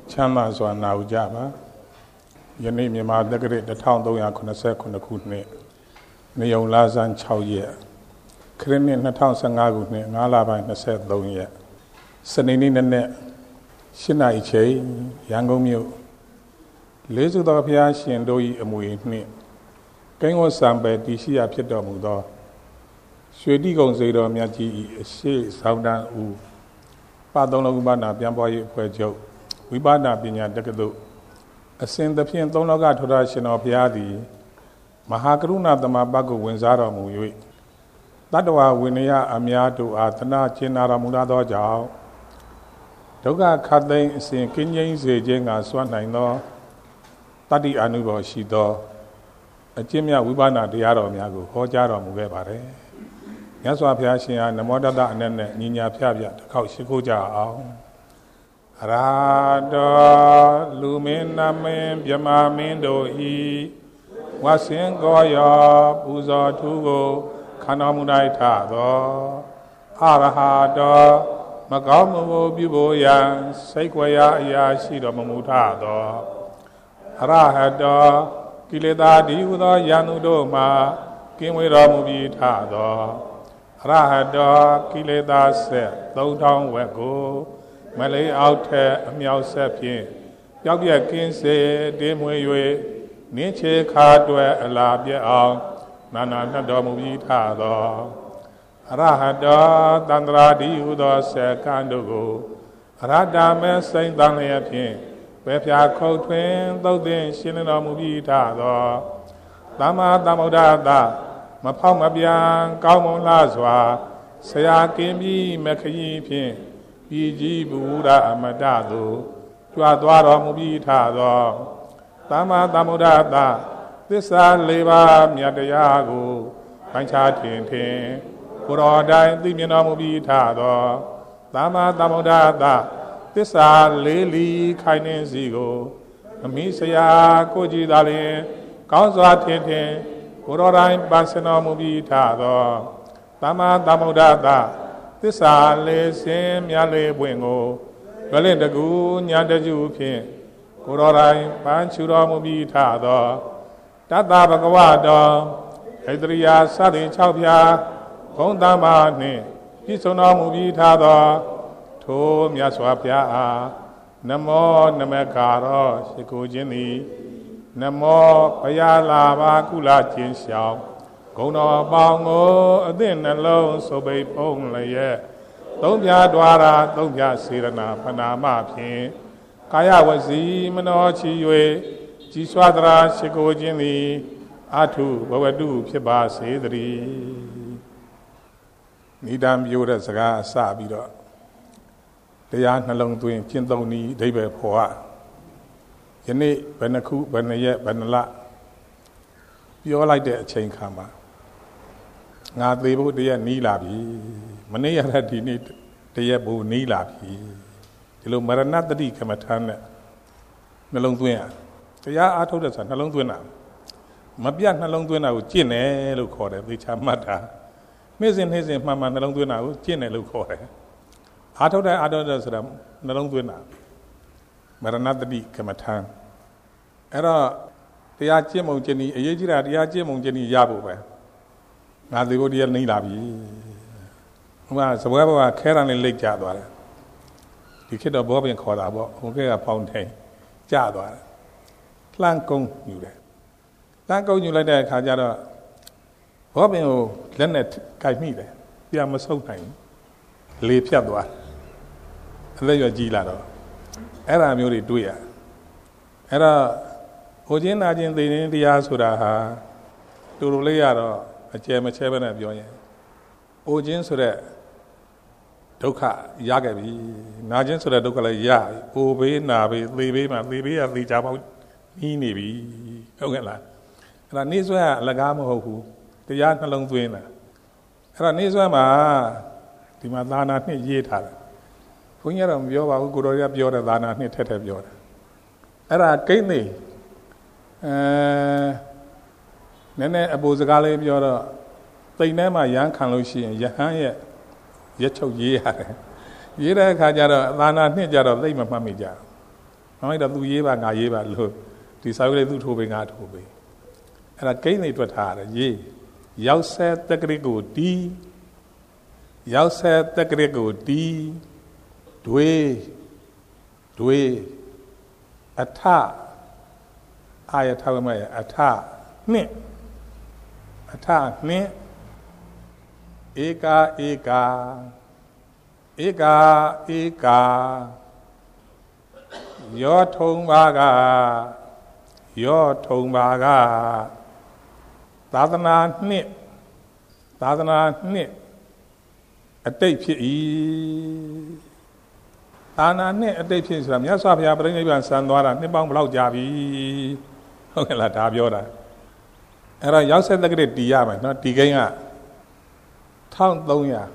ချမ်းသာစွာနာကြပါယနေ့မြန်မာတက္ကရာ1389ခုနှစ်နေုံလာဇန်6ရက်ခရစ်နှစ်2015ခုနှစ်5လပိုင်း23ရက်စနေနေ့နေ့8နာရီချိန်ရန်ကုန်မြို့လေးစုသောဘုရားရှင်တို့၏အမွေနှင့်ကိန်းဝတ်စံပယ်တည်ရှိရာဖြစ်တော်မူသောရွှေတိကုံစေတော်မြတ်ကြီး၏အရှိဆောင်တန်းဦးပသုံးလုံးဥပနာပြန်ပွားရေးအဖွဲ့ချုပ်ဝိပဿနာပညာတက္ကသိုလ်အစဉ်သဖြင့်သုံးလောကထောတာရှင်တော်ဘုရားသည်မဟာကရုဏာသမဘကိုဝင်စားတော်မူ၍တတ္တဝဝိနည်းအများတို့အားသနာကျင်နာတော်မူသောကြောင့်ဒုက္ခခတ်သိမ်းအစဉ်ကင်းငြိမ်းစေခြင်းကစွမ်းနိုင်သောတတ္တိအနုဘောရှိသောအကျင့်မြတ်ဝိပဿနာတရားတော်များကိုဟောကြားတော်မူခဲ့ပါတယ်။မြတ်စွာဘုရားရှင်အားနမောတတအနက်နဲ့ညီညာဖျားဖျားတစ်ခေါက်ရှိခိုးကြအောင်။အရာတော်လူမင်းနမင်းမြမမင်းတို့ဤဝဆင်ကောယောပူဇော်ထူးကိုခန္ဓာမူ၌ထသောအရဟတော်မကောင်းမှုကိုပြုဖို့ရန်စိတ်ွယ်ရာအရာရှိတော်မမူထသောအရဟတောကိလေသာဒီဟုသောယန္တုတို့မှကင်းဝေးတော်မူပြီးထသောအရဟတောကိလေသာဆက်3000ဝက်ကိုမလေးအောက်ထက်အမြောက်ဆက်ဖြင့်ပျောက်ပြက်ကင်းစေတင်းမွေ၍နင်းချေခါတွယ်အလာပြက်အောင်နာနာနှတ်တော်မူပြီးထသောအရဟတောတန္တရာဒီဟုသောဆက်ကံတို့ကိုအရဟတမေစိန်တန်လျက်ဖြင့်ဝေဖြာခုတ်ထွင်သုတ်သင်ရှင်းလင်းတော်မူပြီးထသောသမ္မာသမ္ဗုဒ္ဓတမဖောက်မပြန်ကောင်းမွန်လှစွာဆရာကင်းပြီးမခရီးဖြင့်ပြည်ကြီးဘုရားအမတသို့ကြွသွားတော်မူပြီးထသောသမ္မာသမ္ဗုဒ္ဓတသစ္စာ၄ပါးမြတ်တရားကိုပိုင်းခြားထင်ထင်ကိုယ်တော်တိုင်သိမြင်တော်မူပြီးထသောသမ္မာသမ္ဗုဒ္ဓတသစ္စာလေးလီခိုင်နေစီကိုအမိဆရာကိုကြည်သာလျင်ကောင်းစွာထင်ထင်ကိုယ်တော်တိုင်ပန်းစင်တော်မူပြီးထသောသမ္မာသမ္ဗုဒ္ဓတသစ္စာလေးစင်မြတ်လေးပွင့်ကိုလွယ်လင့်တကူညာတကျူဖြင့်ကိုယ်တော်တိုင်ပန်းချူတော်မူပြီးထသောတတ္တဗကဝတောဣတရိယာစသည်6ဖြာဘုံသမ္မာနှင့်ပြည့်စုံတော်မူပြီးထသောထိုမြတ်စွာဘုရားအားနမောနမကာရောရှိခိုးခြင်းသည်နမောဘုရားလာပါကုလခြင်းရှောင်းဂုဏတော်ပေါင်းကိုအသင့်နှလုံးစုပိတ်ဖုံးလျက်သုံးပြဒွါရာသုံးပြစေရနာဖနာမဖြင့်ကာယဝစီမနောချီ၍ကြီးစွာသရာရှိခိုးခြင်းသည်အထုဘဝတုဖြစ်ပါစေတည်းနိဒံပြောတဲ့စကားအစပြီးတော့တရားနှလုံးသွင်းကျင့်သုံးနည်းအဓိပ္ပာယ်ဖော်ရယနေ့ဘယ်နှခုဘယ်နှရက်ဘယ်နှလပြောလိုက်တဲ့အချိန်ခါမှာငါသေဖို့တရက်နီးလာပြီမနေ့ရတဲ့ဒီနေ့တရက်ဘူးနီးလာပြီဒီလိုမရဏတတိကမ္မထာနဲ့နှလုံးသွင်းရတရားအားထုတ်တဲ့ဆိုတာနှလုံးသွင်းတာမပြတ်နှလုံးသွင်းတာကိုကျင့်တယ်လို့ခေါ်တယ်သေချာမှတ်တာနေ့စဉ်မှန်မှန်နှလုံးသွင်းတာကိုကျင့်တယ်လို့ခေါ်တယ်အားထုတ်တဲ့ဆိုတာနှလုံးသွင်းတာမရဏတတိကမ္မထာအဲ့တော့တရားကျင့်မုံကျင့်ဤအရေးကြီးတာတရားကျင့်မုံကျင့်ဤရဖို့ပဲငါသေဖို့တရားနေလာပြီဟိုကစပွဲဘဝခဲရံလေးလိတ်ကျသွားတယ်ဒီခေတ်တော့ဘောပင်ခေါ်တာပေါ့ဟိုကဖောင်းထိန်ကျသွားတယ်လှမ်းကုန်းယူတယ်လှမ်းကုန်းယူလိုက်တဲ့အခါကျတော့ဘောပင်ကိုလက်နဲ့ကိုက်မိတယ်ပြန်မဆုပ်နိုင်ဘူးလေဖြတ်သွားအသက်ရွယ်ကြီးလာတော့အဲ့ဒါမျိုးတွေတွေ့ရအဲ့တော့ဟိုချင်းနာချင်းသိရင်တရားဆိုတာဟာတူတူလေးရတော့အကျယ်မချဲပဲနဲ့ပြောရင်ဟိုချင်းဆိုတဲ့ဒုက္ခရခဲ့ပြီနာချင်းဆိုတဲ့ဒုက္ခလည်းရဟိုဘေးနာဘေးသေဘေးမှာသေဘေးကသေချာပေါက်နီးနေပြီဟုတ်ကဲ့လားအဲ့ဒါနေဆွဲကအလကားမဟုတ်ဘူးတရားနှလုံးသွင်းတာအဲ့ဒါနေဆွဲမှာဒီမှာသာနာနှစ်ရေးထားတယ်ဘုန်းကြီးကတော့မပြောပါဘူးကိုတော်ရပြောတဲ့သာနာနှစ်ထက်ပြောတယ်အဲ့ဒါကိန်းနေနည်းနည်းအပူစကားလေးပြောတော့တိမ်ထဲမှာရမ်းခံလို့ရှိရင်ယဟန်ရဲ့ရက်ချုပ်ရေးရတယ်ရေးတဲ့အခါကျတော့သာနာနှစ်ကြတော့သိမမှတ်မိကြမ nói là tôi ba ngà ba luôn thì sao đây tôi thua về ngà thua về là cái này tôi thà là gì giáo xe tất cái của đi giáo xe tất cái của đi đuôi đuôi tha ai thao mà tha nè tha nè eka eka eka eka yo thong ba gaသာသနာနှစ်အတိတ်ဖြစ်၏သာသနာနှစ်အတိတ်ဖြစ်ဆိုတာမြတ်စွာဘုရားပြိဋိဘံဆံသွားတာနှစ်ပေါင်းဘယ်လောက်ကြာပြီဟုတ်ကဲ့လားဒါပြောတာအဲ့တော့ရောက်ဆက်တက္ကရာတီးရမယ်နော်တီးကိန်းက1300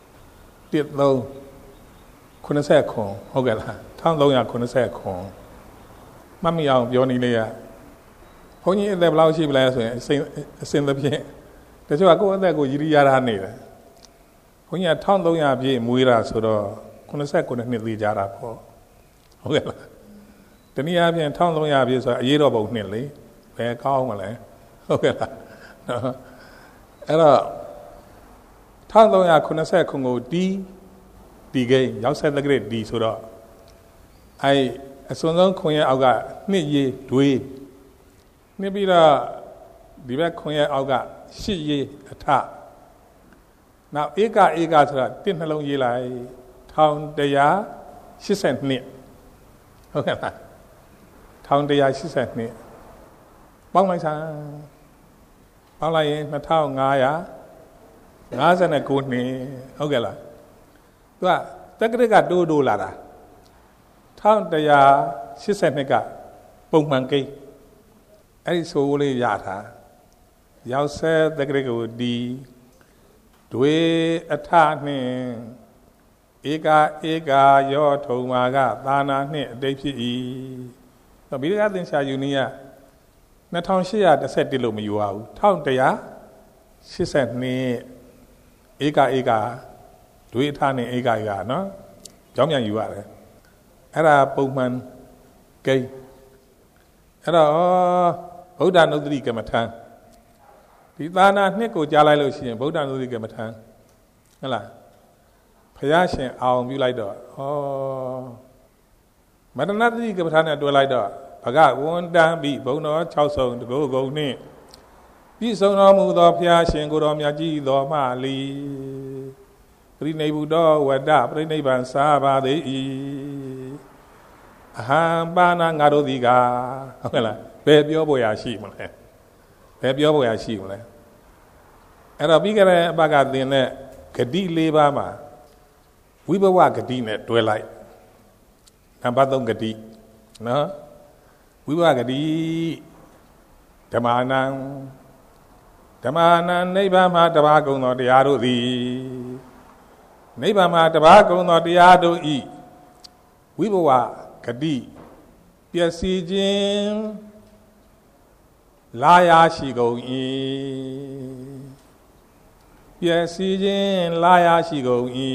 1380ခွန်ဟုတ်ကဲ့လား1380ခွန်မှတ်မိအောင်ပြောနေလေရဘုန်းကြီးအသက်ဘယ်လောက်ရှိပြီလဲဆိုရင်အစဉ်သဖြင့်တချို့ကကိုယ့်အသက်ကိုရည်ရထားနေတယ်ဘုန်းကြီးက1300ပြည့်မွေးတာဆိုတော့89နှစ်သေးကြတာပေါ့ဟုတ်ကဲ့လားတနည်းအားဖြင့်1300ပြည့်ဆိုတာအရေးတော်ပုံနှစ်လေဘယ်ကောင်းမလဲဟုတ်ကဲ့လားနော်အဲ့တော့1380ကိုတီးကိန်းရောက်ဆက်တက္ကရာတီးဆိုတော့အဲ့အစွန်းဆုံးခွန်ရဲ့အောက်ကနှစ်ရေးဒွေးနှစ်ပြီးတော့ဒီဘက်ခွန်ရဲ့အောက်ကရှစ်ရေးအထနောက်ဧကဆိုတာတစ်နှလုံးရေးလိုက်1182ဟုတ်ကဲ့လား1182ပေါင်းလိုက်စမ်းပေါင်းလိုက်ရင်2559နှစ်ဟုတ်ကဲ့လားသူကတက္ကရာကတိုးလာတာ1182ကပုံမှန်ကိန်းအဲ့ဒီဆိုလေးရတာရောက်ဆဲတက္ကရာကိုဒီဒွေအထနှင့်ဧကရောထုံမာကသာနာနှင့်အတိတ်ဖြစ်၏ဗိဓကသင်္ချာယူနီးက2811လို့မယူရဘူး1182ဧကဒွေအထနှင့်ဧကနော်ကြောင်းပြန်ယူရတယ်အဲ့ဒါပုံမှန်ကိန်းအဲ့တော့ဗုဒ္ဓနုဒ္ဓတိကမ္မထံဒီသာနာနှစ်ကိုကြားလိုက်လို့ရှိရင်ဗုဒ္ဓနုဒ္ဓတိကမ္မထံဟုတ်လားဘုရားရှင်အောင်ပြုလိုက်တော့မရဏတတိကမ္မထံနဲ့တွဲလိုက်တော့ဘဂဝန္တံပိဘုံတော်6ဆုံတကုဂုံနှင့်ပြည့်စုံတော်မူသောဘုရားရှင်ကိုယ်တော်မြတ်ကြီးတော်မှလီပြိနိဗ္ဗုဒ္ဓဝတ္တပြိနိဗ္ဗာန်စာပါသည်အဟံပါဏငါတို့သည်ကဟုတ်ကဲ့လားဘယ်ပြောဖို့ရရှိမလဲအဲ့တော့ပြီးကြတဲ့အပတ်ကသင်တဲ့ဂတိ၄ပါးမှာဝိဘဝဂတိနဲ့တွဲလိုက်နံပါတ်3ဂတိနော်ဝိဘဝဂတိဓမ္မာနံနိဗ္ဗာန်မှာတပါးကုန်သောတရားတို့သည်နိဗ္ဗာန်မှာတပါးကုန်သောတရားတို့ဤဝိဘဝဂတိပျက်စီးခြင်းလာရရှိကုန်၏ပျက်စီးခြင်းလာရရှိကုန်၏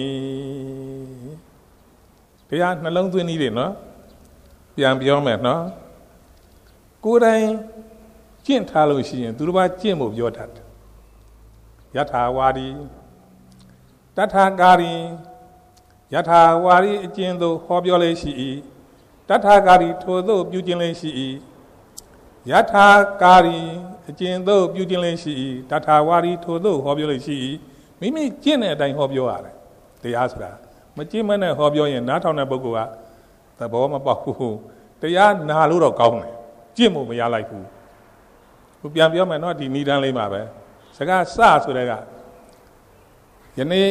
တရားနှလုံးသွင်းနည်းတွေနော်ပြန်ပြောမယ်နော်ကိုယ်တိုင်ကျင့်ထားလို့ရှိရင်သူတစ်ပါးကျင့်ဖို့ပြောတတ်တယ်ယထာဝါဒီတထာကာရီယထာဝါဒီအကျဉ်သို့ဟောပြောလေရှိ၏တထာကာရီထိုသို့ပြုကျင့်လေရှိ၏ယထာကာရီအကျဉ်သို့ပြုကျင့်လေရှိ၏တထာဝါဒီထိုသို့ဟောပြောလေရှိ၏မိမိကျင့်တဲ့အတိုင်းဟောပြောရတယ်တရားဆိုတာမကျင့်မနဲ့ဟောပြောရင်နားထောင်တဲ့ပုဂ္ဂိုလ်ကသဘောမပေါက်ဘူးတရားနာလို့တော့ကောင်းတယ်ကျင့်ဖို့မရလိုက်ဘူးခုပြန်ပြောမယ်နော်ဒီနိဒန်းလေးမှာပဲစကားစဆိုတဲ့ကယနေ့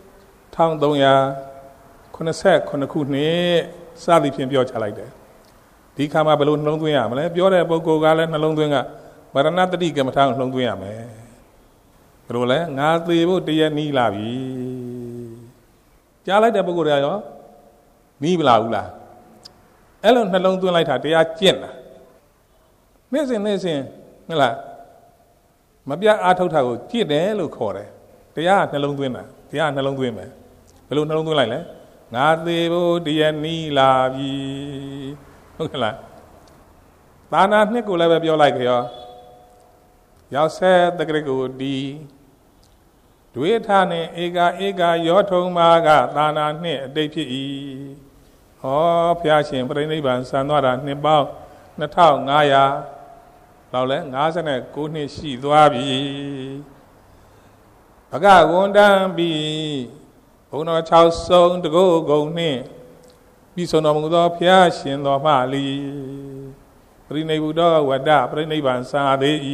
1389ခုနှစ်စသည်ဖြင့်ပြောချလိုက်တယ်ဒီခါမှာဘယ်လိုနှလုံးသွင်းရမလဲပြောတဲ့ပုဂ္ဂိုလ်ကလည်းနှလုံးသွင်းကမရဏတတိကမ္မထာကိုနှလုံးသွင်းရမယ်ဘယ်လိုလဲငါသေဖို့တရက်နီးလာပြီကြားလိုက်တဲ့ပုဂ္ဂိုလ်တွေကရောနီးမလာဘူးလားအဲ့လိုနှလုံးသွင်းလိုက်တာတရားကျင့်တာနေ့စဉ်ဟုတ်လားမပြတ်အားထုတ်တာကိုကြည့်တယ်လို့ခေါ်တယ်တရားနှလုံးသွင်းတာတရားနှလုံးသွင်းမယ်ဘယ်လိုနှလုံးသွင်းလိုက်လဲငါသေဖို့တရားနီးလာပြီဟုတ်ကဲ့လားသာနာနှစ်ကိုလည်းပဲပြောလိုက်ကြရောရောက်ဆက်တကရကိုဒီဒွေထနဲ့ဧကရောထုံမာကသာနာနှစ်အတိတ်ဖြစ်၏ဟောဘုရားရှင်ပြိဋိဘံစံသွားတာနှစ်ပေါင်း2500လောက်လဲ59နှစ်ရှိသွားပြီဘဂဝန္တံပြီးဘုံတော်6ဆုံးတကုတ်ဂုံနှင့်ပြီးဆုံးတော်မူသောဘုရားရှင်တော်မှလီပြိဋိဘုဒ္ဓဝတ္တပြိဋိဘံစံသေး၏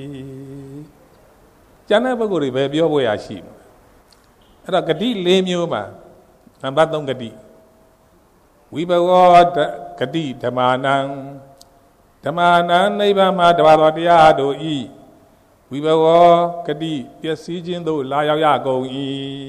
ကျန်တဲ့ပုဂ္ဂိုလ်တွေပဲပြောဖို့ရရှိမှာအဲ့တော့ဂတိ4မျိုးမှာနံပါတ်3ဂတိဝိဘဝဂတိဓမ္မာနံနိဗ္ဗာန်မှာတပါးသောတရားတို့ဤဝိဘဝဂတိပျက်စီးခြင်းသို့လာရောက်ရကုန်၏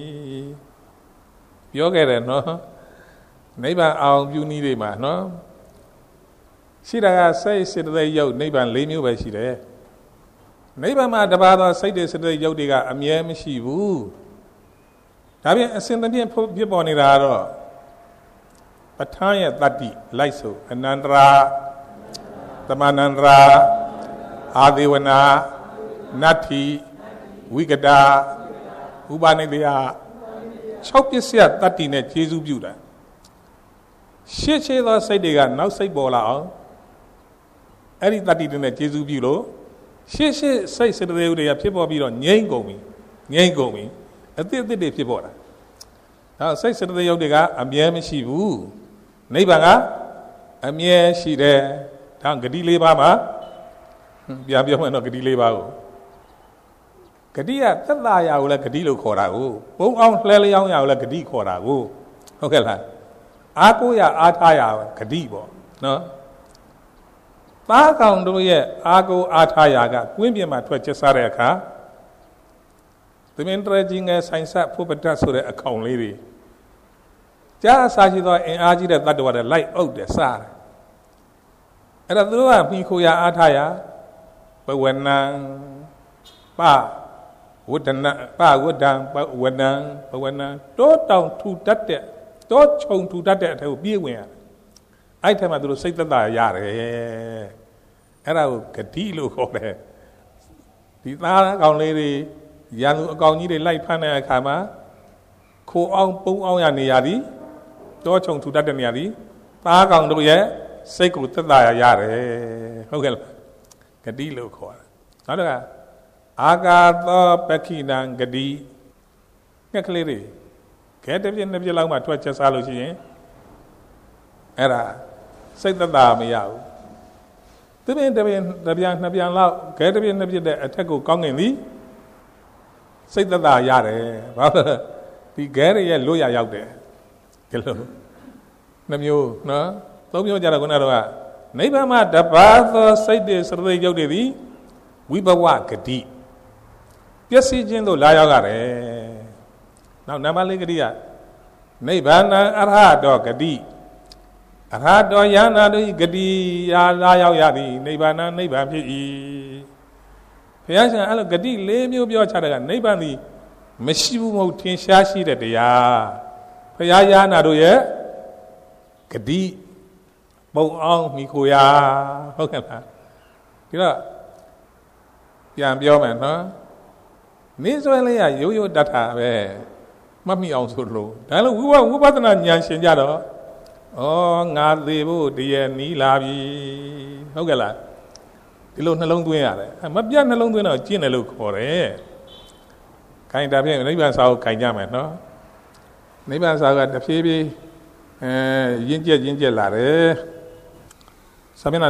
ပြောခဲ့တယ်နော်နိဗ္ဗာန်အောင်ပြုနည်းတွေမှာနော်ရှိတာကစိတ်စေတသိက်ရုပ်နိဗ္ဗာန်4မျိုးပဲရှိတယ်နိဗ္ဗာန်မှာတပါးသောစိတ်တွေစေတသိက်ရုပ်တွေကအမြဲမရှိဘူးဒါပြင်အစဉ်တပြည့်ဖြစ်ပေါ်နေတာကတော့ပဋ္ဌာန်းရဲ့တတ္တိလိုက်ဆိုအနန္တရာသမဏန္တရာအာဒေဝနာနတ္ထိဝိကတာဥပနိဒေယ6ပစ္စယတတ္တိနဲ့ကျေစုပြုတာရှေ့သောစိတ်တွေကနောက်စိတ်ပေါ်လာအောင်အဲ့ဒီတတ္တိတွေနဲ့ကျေစုပြုလို့ရှေ့စိတ်စေတသိက်တွေကဖြစ်ပေါ်ပြီးတော့ငြိမ့်ကုန်ပြီအသစ်တွေဖြစ်ပေါ်တာဒါစိတ်စေတသိက်တွေကအမြဲမရှိဘူးနိဗ္ဗာန်ကအမြဲရှိတယ်ဒါဂတိ4ပါးမှာပြန်ပြောမယ်တော့ဂတိ4ပါးကိုဂတိကသက်သာရာကိုလည်းဂတိလို့ခေါ်တာကိုပုံအောင်လှဲလျောင်းရာကိုလည်းဂတိခေါ်တာကိုဟုတ်ကဲ့လားအားကိုးရအားထားရဂတိပေါ့နော်သားကောင်တို့ရဲ့အားကိုးအားထားရကကွင်းပြင်မှာထွက်ချက်စားတဲ့အခါသမင်တရကြီးငယ်ဆိုင်ဆက်ဖို့ပတတ်ဆိုတဲ့အကောင်လေးတွေကြားအစာရှိသောအင်အားကြီးတဲ့တတ္တဝါတွေလိုက်အုပ်တယ်စားတယ်အဲ့ဒါသူတို့ကမိခိုရအားထားရဘဝနံပဝဒနာပဝဒံဘဝနံတောတောင်ထူတတ်တဲ့တောခြုံထူတတ်တဲ့အထက်ကိုပြေးဝင်ရတယ်အဲ့ထက်မှသူတို့စိတ်သက်သာရတယ်အဲ့ဒါကိုဂတိလို့ခေါ်တယ်ဒီသားအကောင်လေးတွေရန်သူအကောင်ကြီးတွေလိုက်ဖမ်းတဲ့အခါမှာခိုအောင်ပုံအောင်ရနေရသည်တောခြုံထူတတ်တဲ့နေရာသည်သားကောင်တို့ရဲ့စိတ်ကိုသက်သာရတယ်ဟုတ်ကဲ့လားဂတိလို့ခေါ်တယ်နောက်တစ်ခါအာကာသောပက္ခိနံဂတိငှက်ကလေးတွေခဲတစ်ပြည့်နှစ်ပြည့်လောက်မှထွက်ချက်စားလို့ရှိရင်အဲ့ဒါစိတ်သက်သာမရဘူးတစ်ပြည့်နှစ်ပြန်လောက်ခဲတစ်ပြည့်နှစ်ပြည့်တဲ့အထက်ကိုကောင်းငင်သည်စိတ်သက်သာရတယ်ဘာလို့ဒီခဲတွေရဲ့လွတ်ရရောက်တယ်ဒီလိုနှမျိုးနော်သုံးမျိုးကြတော့ခုနကတော့နိဗ္ဗာန်မှာတပါးသောစိတ်တွေစရသိရုပ်တွေသည်ဝိဘဝဂတိပျက်စီးခြင်းတို့လာရောက်ရတယ်နောက်နံပါတ်၄ဂတိကနိဗ္ဗာန်အရဟတောဂတိအရဟတောယန္နာတို့ဂတိရာလာရောက်ရသည်နိဗ္ဗာန်နိဗ္ဗာန်ဖြစ်၏ဘုရားရှင်အဲ့လိုဂတိ၄မျိုးပြောချတဲ့ကနိဗ္ဗာန်သည်မရှိဘူးမဟုတ်ထင်ရှားရှိတဲ့တရားဘုရားယန္နာတို့ရဲ့ဂတိပုံအောင်မိခိုရာဟုတ်ကဲ့လားဒီတော့ပြန်ပြောမယ်နော်နေစွဲလေးရရိုးရိုးတတ်တာပဲမှတ်မိအောင်ဆိုလို့ဒါလို့ဝိပဿနာဉာဏ်ရှင်ကြတော့ဩငါသေးဖို့တည်းနီးလာပြီဟုတ်ကဲ့လားဒီလိုနှလုံးသွင်းရတယ်မပြတ်နှလုံးသွင်းတော့ကျင့်တယ်လို့ခေါ်တယ်ခိုင်တာဖြင့်နိဗ္ဗာန်စာကိုခိုင်ကြမယ်နော်နိဗ္ဗာန်စာကတဖြည်းဖြည်းရင့်ကျက်လာတယ်စာမျက်နှာ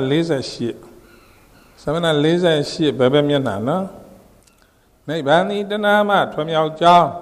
48ဘယ်မျက်နှာနော်နိဗ္ဗာန်ဤတဏှာမှထွံ့မြောက်ကြောင်း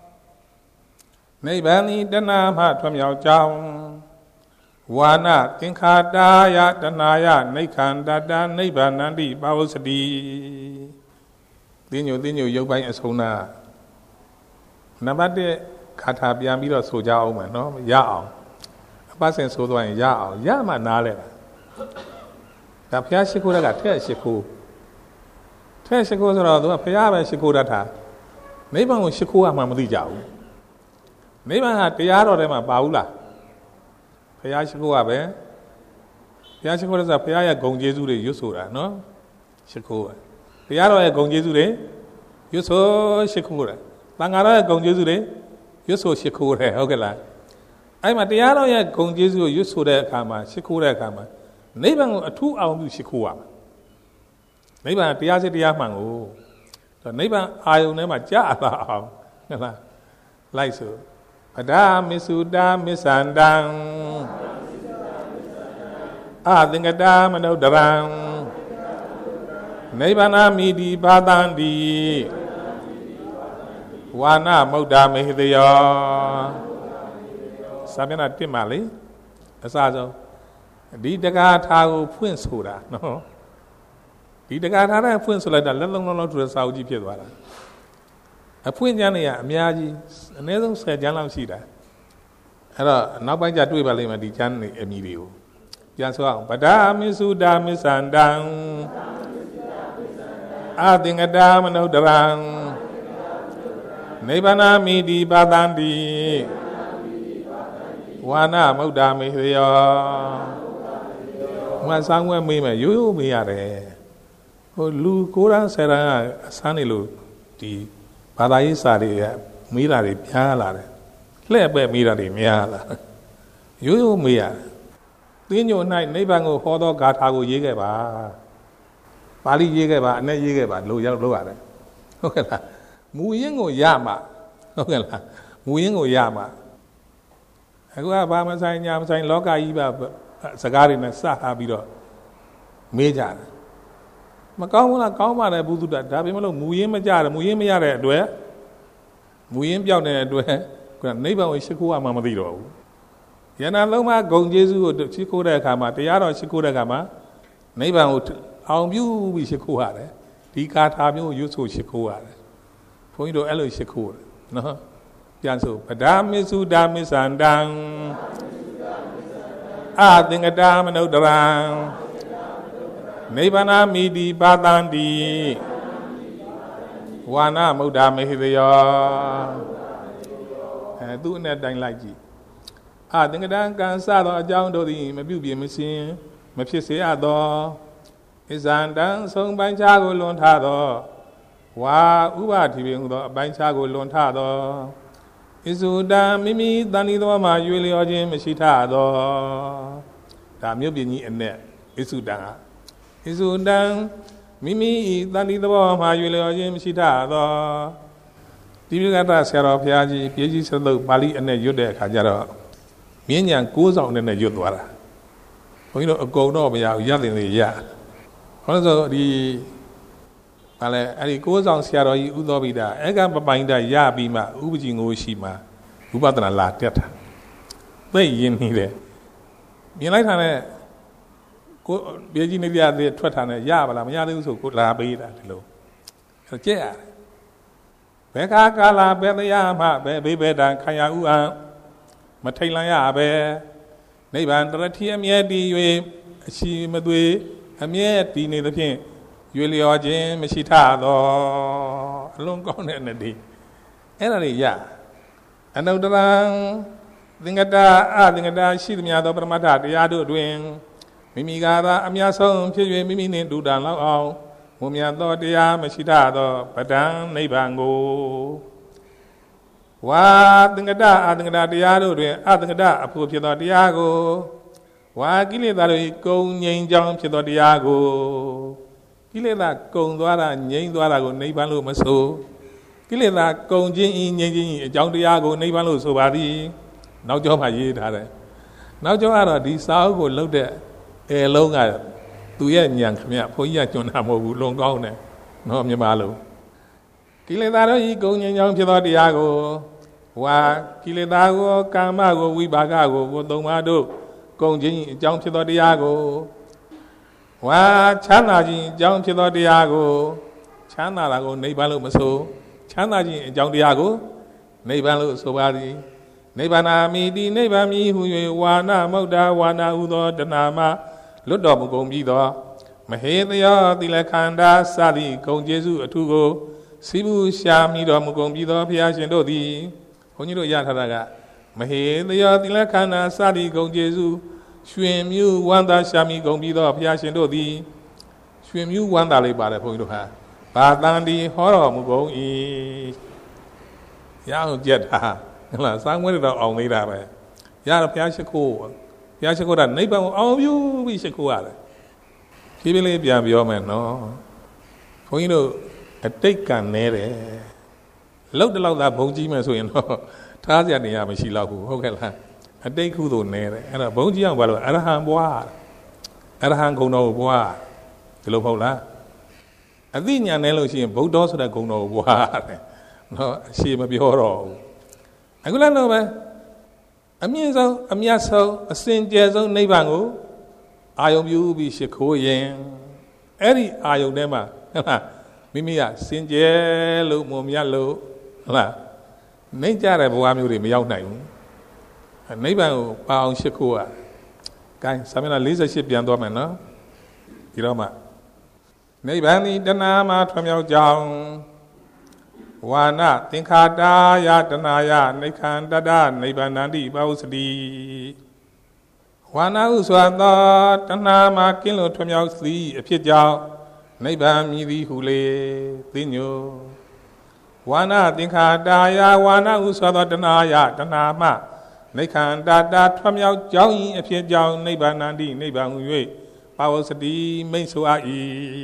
ဝါနသင်္ခါတာယတဏှာယနိခန္တတနိဗ္ဗာနန္တိပါဝစတိသင်ညိုရုပ်ပိုင်းအဆုံးနာနံပါတ်1ခါထာပြန်ပြီးတော့ဆိုကြအောင်မယ်နော်ရအောင်အပတ်စဉ်ဆိုသွားရင်ရအောင်ရမှနားလဲတာဒါဘုရားရှိခိုးတာကထက်ရှိခိုးဆိုတော့သူကဘုရားပဲရှိခိုးတတ်တာနိဗ္ဗာန်ကိုရှိခိုးရမှမသိကြဘူးနိဗ္ဗာန်ကတရားတော်ထဲမှာပါဘူးလားဘုရားရှိခိုးရပဲရားရှိခိုးတဲ့ဆိုဘုရားရဲ့ဂုဏ်ကျေးဇူးတွေရွတ်ဆိုတာနော်ရှိခိုးတရားတော်ရဲ့ဂုဏ်ကျေးဇူးတွေရွတ်ဆိုရှိခိုးတယ်သံဃာတော်ရဲ့ဂုဏ်ကျေးဇူးတွေရွတ်ဆိုရှိခိုးတယ်ဟုတ်ကဲ့လားအဲ့မှာတရားတော်ရဲ့ဂုဏ်ကျေးဇူးကိုရွတ်ဆိုတဲ့အခါမှာရှိခိုးတဲ့အခါမှာနိဗ္ဗာန်ကိုအထူးအောင်ပြုရှိခိုးရမှာနိဗ္ဗာန်တရားစစ်တရားမှန်ကိုနိဗ္ဗာန်အာယုန်ထဲမှာကြာလာအောင်ဟုတ်လားလိုက်ဆိုပဒါမစ္စုတာမစ္ဆန္တံအသင်္ကတာမနုဿရံနိဗ္ဗာနမိတိဘာတံတိဝါနမုဒ္ဒမေဟိတယောစာမျက်နှာ1ပါလေအစဆုံးဒီတက္ကထာကိုဖွင့်ဆိုတာနော်ဒီတက္ကထာနဲ့ဖွင့်ဆိုလိုက်တာလက်လုံးလုံးထူတဲ့စာအုပ်ကြီးဖြစ်သွားတာအဖွင့်ကျမ်းတွေကအများကြီးအနည်းဆုံး10ကျမ်းလောက်ရှိတာအဲ့တော့နောက်ပိုင်းကျတွေ့ပါလိမ့်မယ်ဒီကျမ်းတွေအမည်တွေကိုပြန်ဆိုအောင်ပဒါမစ္စုတာမစ္ဆန္တံအသင်္ကတာမနုဿရံနိဗ္ဗာနမိတိပါတံတိဝါနမုဒ္ဒမေဟယောမဆန်းဝဲမေးမယ်ရိုးရိုးမေးရတယ်ဟိုလူကိုရန်ဆရာအစမ်းနေလို့ဒီဘာသာရေးစာတွေကမေးတာတွေများလာတယ်လှည့်ပဲ့မေးတာတွေများလာရိုးရိုးမေးရတယ်သင်္ညို၌နိဗ္ဗာန်ကိုဟောသောဂါထာကိုရေးခဲ့ပါပါဠိရေးခဲ့ပါအနဲ့ရေးခဲ့ပါလို့ရတယ်ဟုတ်ကဲ့လားမူရင်းကိုရမှာဟုတ်ကဲ့လားမူရင်းကိုရမှာအခုကဘာမဆိုင်ညာမဆိုင်လောကကြီးပါစကားတွေနဲ့စထားပြီးတော့မေးကြတယ်မကောင်းဘူးလားကောင်းပါတယ်ဘုသူတဒါပေမဲ့လို့မူရင်းမကြတယ်မူရင်းမရတဲ့အတွက်မူရင်းပြောက်နေတဲ့အတွက်ကနိဗ္ဗာန်ကိုရှိခိုးရမှမသိတော့ဘူးယန္နာလုံးမဂုံကျေးဇူးကိုရှိခိုးတဲ့အခါမှာတရားတော်ရှိခိုးတဲ့အခါမှာနိဗ္ဗာန်ကိုအောင်ပြုပြီးရှိခိုးရတယ်ဒီကာထာမျိုးရွတ်ဆိုရှိခိုးရတယ်ဘုန်းကြီးတို့အဲ့လိုရှိခိုးတယ်နော်ပြန်ဆိုပဒါမစ္စုတာမစ္ဆန္တံအသင်္ကတာမနုဿရံနိဗ္ဗာနမိတိပါတံတိဝါနမုဒ္ဒမေဟိတယောသူ့နဲ့တိုင်လိုက်ကြည့်အသင်္ကတံကံစသောအကြောင်းတို့သည်မပြုပြင်မစင်မဖြစ်စေရသောဣဇန္တံဆုံးပိုင်းခြားကိုလွန်ထသောဝါဥပတိပေဟုသောအပိုင်းခြားကိုလွန်ထသောဣဇုတံမိမိတန်ဒီသောမှာရွေလျောခြင်းမရှိထသောဒါမြို့ပြည်ကြီးအ내ဣဇုတံဣဇုတံမိမိတန်ဒီသောမှာရွေလျောခြင်းမရှိထသောဒီပြကတဆရာတော်ဘုရားကြီးပြေကြီးစသုတ်ပါဠိအ내ရွတ်တဲ့အခါကျတော့မြင်းညံ6ဆောင်နဲ့ရွတ်သွားတာဘုန်းကြီးတို့အကုန်တော့မရဘူးရတဲ့နေရဟောဆိုဒီဘာလဲအဲ့ဒီ6ဆောင်ဆရာတော်ကြီးဥသောပိတာအေကပပိုင်တာရပြီးမှဥပကြီးငိုရှိမှဝိပဿနာလာတက်တာသိရင်နေတယ်မြင်လိုက်တာနဲ့ကိုပြေကြီးနေပြတဲ့ထွက်တာနဲ့ရပါလားမရသေးဘူးဆိုကိုလာပေးတာဒီလိုအဲ့ကြက်ရဘယ်ခါကာလာဘယ်တရားမှဘယ်ဘေးဘယ်တန်ခံရဥအံမထိန်လန်ရပဲနိဗ္ဗာန်တရတိအမြဲတည်၍အရှိမသွေအမြဲတည်နေသဖြင့်ရွေလျောခြင်းမရှိထသောအလုံးကောင်းတဲ့အနေဒီအဲ့ဒါတွေရအနုတ္တရံသင်္ကတာအသင်္ကတာရှိသမျှသောပရမတ္ထတရားတို့တွင်မိမိကသာအများဆုံးဖြစ်၍မိမိနှင့်တူတန်လောက်အောင်မွန်မြတ်သောတရားမရှိထသောပဒံနိဗ္ဗာန်ကိုဝါသင်္ကတအသင်္ကတတရားတို့တွင်အသင်္ကတအဖို့ဖြစ်သောတရားကိုဝါကိလေသာတို့ကုံငြိမ်ကြောင်းဖြစ်သောတရားကိုကိလေသာကုံသွားတာငြိမ်သွားတာကိုနိဗ္ဗာန်လို့မဆိုကိလေသာကုံခြင်းဤငြိမ်ခြင်းဤအကြောင်းတရားကိုနိဗ္ဗာန်လို့ဆိုပါသည်နောက်ကျောမှာရေးထားတယ်နောက်ကျောကတော့ဒီစာအုပ်ကိုလှုပ်တဲ့အဲလုံးကသူရဲ့ညံခမဘုန်းကြီးကကျွန်းတာမဟုတ်ဘူးလွန်ကောင်းတယ်နော်မြန်မာလိုကိလေသာတို့ဤကုံငြိမ်ကြောင်းဖြစ်သောတရားကိုဝါကိလေသာကိုကာမကိုဝိပါကကိုသုံးပါးတို့ကုံခြင်းအကြောင်းဖြစ်သောတရားကိုဝါချမ်းသာခြင်းအကြောင်းဖြစ်သောတရားကိုချမ်းသာတာကိုနိဗ္ဗာန်လို့မဆိုချမ်းသာခြင်းအကြောင်းတရားကိုနိဗ္ဗာန်လို့ဆိုပါသည်နိဗ္ဗာနာမိတိနိဗ္ဗာန်မြည်ဟူ၍ဝါနာမုဒ္ဒဝါနာဟုသောတဏမလွတ်တော်မူကုန်ပြီးသောမဟေသယောတိလခန္ဓာစသည်ဂုံကျေးဇူးအထူးကိုစီးပူရှာမိတော်မူကုန်ပြီးသောဘုရားရှင်တို့သည်ဘုန်းကြီးတို့ရထားတာကမဟေသယောတိလခန္ဓာစသည်ဂုံကျေးဇူးရွှင်မြူဝန္တာရှာမီကုန်ပြီးတော့ဘုရားရှင်တို့သည်ရွှင်မြူဝန္တာလေးပါတယ်ဘုန်းကြီးတို့ဟာဘာတန်ဒီဟောတော်မူကုန်၏ရအောင်ကြက်တာဟုတ်လားစောင်းဝဲတော့အောင်သေးတာပဲရတော့ဘုရားရှိခိုးတာနိဗ္ဗာန်ကိုအောင်ပြုပြီးရှိခိုးရတယ်ဖြည်းဖြည်းလေးပြန်ပြောမယ်နော်ဘုန်းကြီးတို့အတိတ်ကံနေတယ်လောက်တလောက်သာဘုံကြီးမယ်ဆိုရင်တော့ထားစရာနေရာမရှိတော့ဘူးဟုတ်ကဲ့လားအတိတ်ကုသိုလ်နေတယ်အဲ့တော့ဘုံကြီးအောင်ဘာလို့အရဟံဘွားအရဟံဂုဏ်တော်ကိုဘွားဒီလိုမဟုတ်လားအသိဉာဏ်နဲ့လို့ရှိရင်ဗုဒ္ဓဆိုတဲ့ဂုဏ်တော်ကိုဘွားတယ်နော်အရှိမပြောတော့ဘူးအခုလည်းတော့ပဲအမြင့်ဆုံးအမြတ်ဆုံးအစင်ကြယ်ဆုံးနိဗ္ဗာန်ကိုအာယုံပြုပြီးရှိခိုးရင်အဲ့ဒီအာယုံထဲမှာဟုတ်လားမိမိကစင်ကြယ်လို့မုံမြတ်လို့ဟုတ်လားနှိမ့်ကြတဲ့ဘဝမျိုးတွေမရောက်နိုင်ဘူးနိဗ္ဗာန်ကိုပါအောင်ရှိခိုးရဂိုင်းစာမျက်နှာ48ပြန်သွားမယ်နော်ဒီတော့မှနိဗ္ဗာန်ဒီတဏှာမှာထွံ့မြောက်ကြောင်းဝါနသင်္ခါတာယတဏှာယနိခန္တတနိဗ္ဗာန်တိပါဝုစတိဝါနဟုဆိုသောတဏှာမှာကင်းလို့ထွံ့မြောက်သည်အဖြစ်ကြောင့်နိဗ္ဗာန်မြည်သည်ဟုလေသိညိုဝါနသင်္ခါတာယဝါနဟုဆိုသောတဏှာယတဏှာမှနိခန္တတထွံ့မြောက်ကြောင်းအဖြစ်ကြောင့်နိဗ္ဗာန်တိနိဗ္ဗာန်ဟု၍ပါဝုစတိမိတ်ဆို၏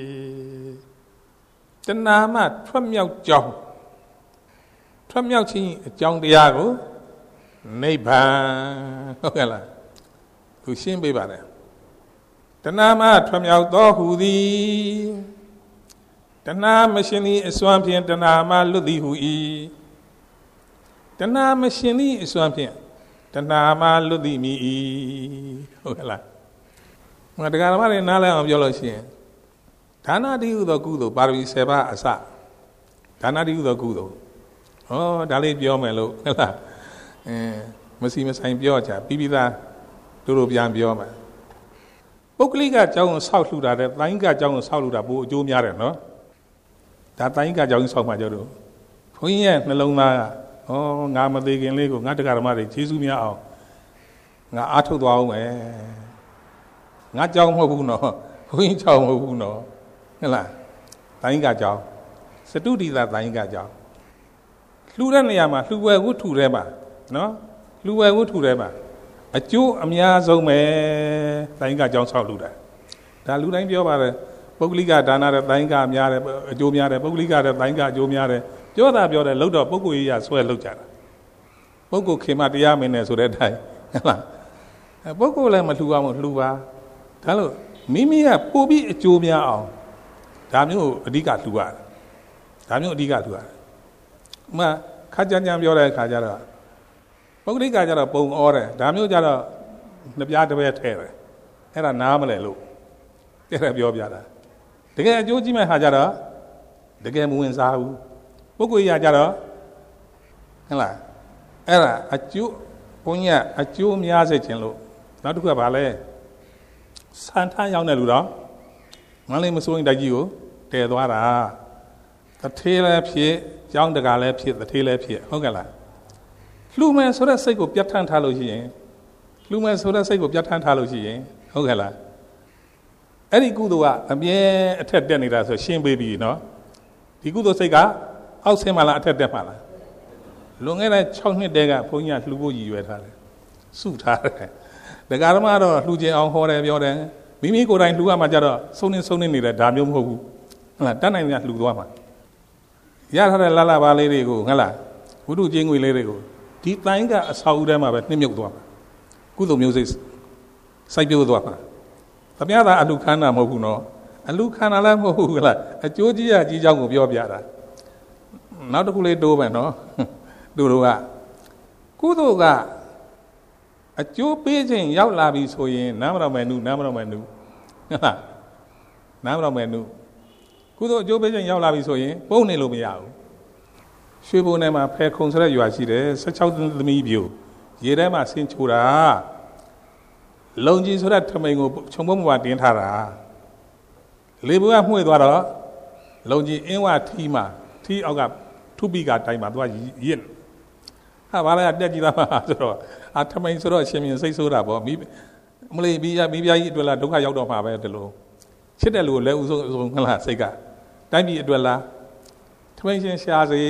တဏှာမှထွံ့မြောက်ကြောင်းထွံ့မြောက်ခြင်းအကြောင်းတရားကိုနိဗ္ဗာန်ဟုတ်ကဲ့လားသူရှင်းပေးပါတယ်တဏှာမှထွံ့မြောက်သောဟူသည်တဏှာမရှင်သည်အစွမ်းဖြင့်တဏှာမှလွတ်သည်ဟူ၏တဏှာမရှင်သည်အစွမ်းဖြင့်တဏှာမှလွတ်သည်မြည်၏ဟုတ်ကဲ့လားငါတရားဓမ္မတွေနားလည်အောင်ပြောလို့ရှိရင်ဒါနတိဟုသောကုသိုလ်ပါရမီ7ပါးအစဒါနတိဟုသောကုသိုလ်ဟောဒါလေးပြောမယ်လို့ဟုတ်လားမစီမဆိုင်ပြောချာပြီးပြီးသားတို့ပြန်ပြောမယ်ပုဂ္ဂလိကအကြောင်းကိုဆောက်လှူတာတဲ့တိုင်းကအကြောင်းကိုဆောက်လှူတာပိုအကျိုးများတယ်နော်ဒါတိုင်းကအကြောင်းဆောက်မှကြတော့ဘုန်းကြီးရဲ့နှလုံးသားကဟောငါမသေးခင်လေးကိုငါတရားဓမ္မတွေကျေးဇူးများအောင်ငါအားထုတ်သွားအောင်မယ်ငါကြောင်းမဟုတ်ဘူးနော်ဘုန်းကြီးကြောင်းမဟုတ်ဘူးနော်ဟုတ်လားတိုင်းကကြောင်းစတုဒီသာတိုင်းကကြောင်းလှူတဲ့နေရာမှာလှူဝဲဝတ္ထုထဲမှာနော်လှူဝဲဝတ္ထုထဲမှာအကျိုးအများဆုံးပဲတိုင်းကကြောင်းဆောက်လှူတာဒါလူတိုင်းပြောပါတယ်ပုဂ္ဂလိကဒါနတဲ့တိုင်းကများတယ်အကျိုးများတယ်ပုဂ္ဂလိကတဲ့တိုင်းကအကျိုးများတယ်ပြောတယ်လို့တော့ပုဂ္ဂိုလ်ကြီးရဆွဲလောက်ကြတာပုဂ္ဂိုလ်ခေမတရားမင်းနဲ့ဆိုတဲ့အတိုင်းဟုတ်လားပုဂ္ဂိုလ်လည်းမလှူအောင်လှူပါဒါလို့မိမိကပို့ပြီးအကျိုးများအောင်ဒါမျိုးအဓိကလှူရတယ်ဒါမျိုးအဓိကလှူရတယ်ဥမာခါကြမ်းပြောတဲ့အခါကျတော့ပုဂ္ဂလိကကျတော့ပုံဩတယ်ဒါမျိုးကျတော့နှစ်ပြားတစ်ပဲထဲတယ်အဲ့ဒါနားမလဲလို့တဲ့ပြောပြတာတကယ်အကျိုးကြီးမဲ့ဟာကျတော့တကယ်မဝင်စားဘူးပုဂ္ဂိုလ်ကြီးကျတော့ဟုတ်လားအဲ့ဒါအကျိုးဘုန်းကြီးကအကျိုးများစေခြင်းလို့နောက်တစ်ခုကဘာလဲစံထားရောက်တဲ့လူတော့မလေးမစိုးရင်တိုက်ကြီးကိုတည်သွားတာတထေးလည်းဖြစ်ကျောင်းတကာလည်းဖြစ်တထေးလည်းဖြစ်ဟုတ်ကဲ့လားလှူမယ်ဆိုတဲ့စိတ်ကိုပြတ်ထန်းထားလို့ရှိရင်လှူမယ်ဆိုတဲ့စိတ်ကိုပြတ်ထန်းထားလို့ရှိရင်ဟုတ်ကဲ့လားအဲ့ဒီကုသိုလ်ကအမြဲအထက်တက်နေတာဆိုရှင်းပေးပြီနော်ဒီကုသိုလ်စိတ်ကအောက်ဆင်းမှလားအထက်တက်မှလားလွန်ခဲ့တဲ့6နှစ်တည်းကဘုန်းကြီးကလှူဖို့ရည်ရွယ်ထားတယ်စုထားတယ်ဒကာဓမ္မတော့လှူခြင်းအောင်ဟောတယ်ပြောတယ်မိမိကိုယ်တိုင်လှူရမှကြတော့စုံနေနေတဲ့ဒါမျိုးမဟုတ်ဘူးဟုတ်လားတတ်နိုင်တယ်လှူသွားမှာရထားတဲ့လာပါလေးတွေကိုဟုတ်လားဝိတုချင်းငွေလေးတွေကိုဒီတိုင်းကအဆောက်အဦထဲမှာပဲနှိမ့်မြုပ်သွားမှာကုသိုလ်မျိုးစိတ်စိုက်ပျိုးသွားမှာတမယသာအလူခန္ဓာမဟုတ်ဘူးနော်အလူခန္ဓာလည်းမဟုတ်ဘူးကလားအကျိုးကြီးရကြီးကြောင်းကိုပြောပြတာနောက်တစ်ခုလေးတိုးမယ်နော်တို့ကကုသိုလ်ကအကျိုးပေးခြင်းရောက်လာပြီဆိုရင်နားမတော်မယ်နုဟုတ်လားနားမတော်မယ်နုကုသိုလ်အကျိုးပေးခြင်းရောက်လာပြီဆိုရင်ပုံနေလို့မရဘူးရွှေဘုံထဲမှာဖဲခုံဆိုတဲ့ရွာရှိတယ်16သမီးပြိုရေထဲမှာဆင်းချိုးတာလုံကြီးဆိုတဲ့ထမိန်ကိုခြုံပုံမှာတင်းထားတာလေဘူးကမှွေသွားတော့လုံကြီးအင်းဝထီးမှာထီးအောက်ကထုပိကတိုင်းမှာသွားရစ်ဟာဘာလဲတက်ကြည့်သားမှာဆိုတော့ထမိန်ဆိုတော့ရှင်မြင်စိတ်ဆိုးတာပေါ့မိမလေးပြီးပြကြီးအတွက်လားဒုက္ခရောက်တော့မှာပဲတလို့ချစ်တဲ့လူကိုလည်းဥဆုံးဟလားစိတ်ကတိုင်းပြည်အတွက်လားထမင်းရှင်ရှာစေ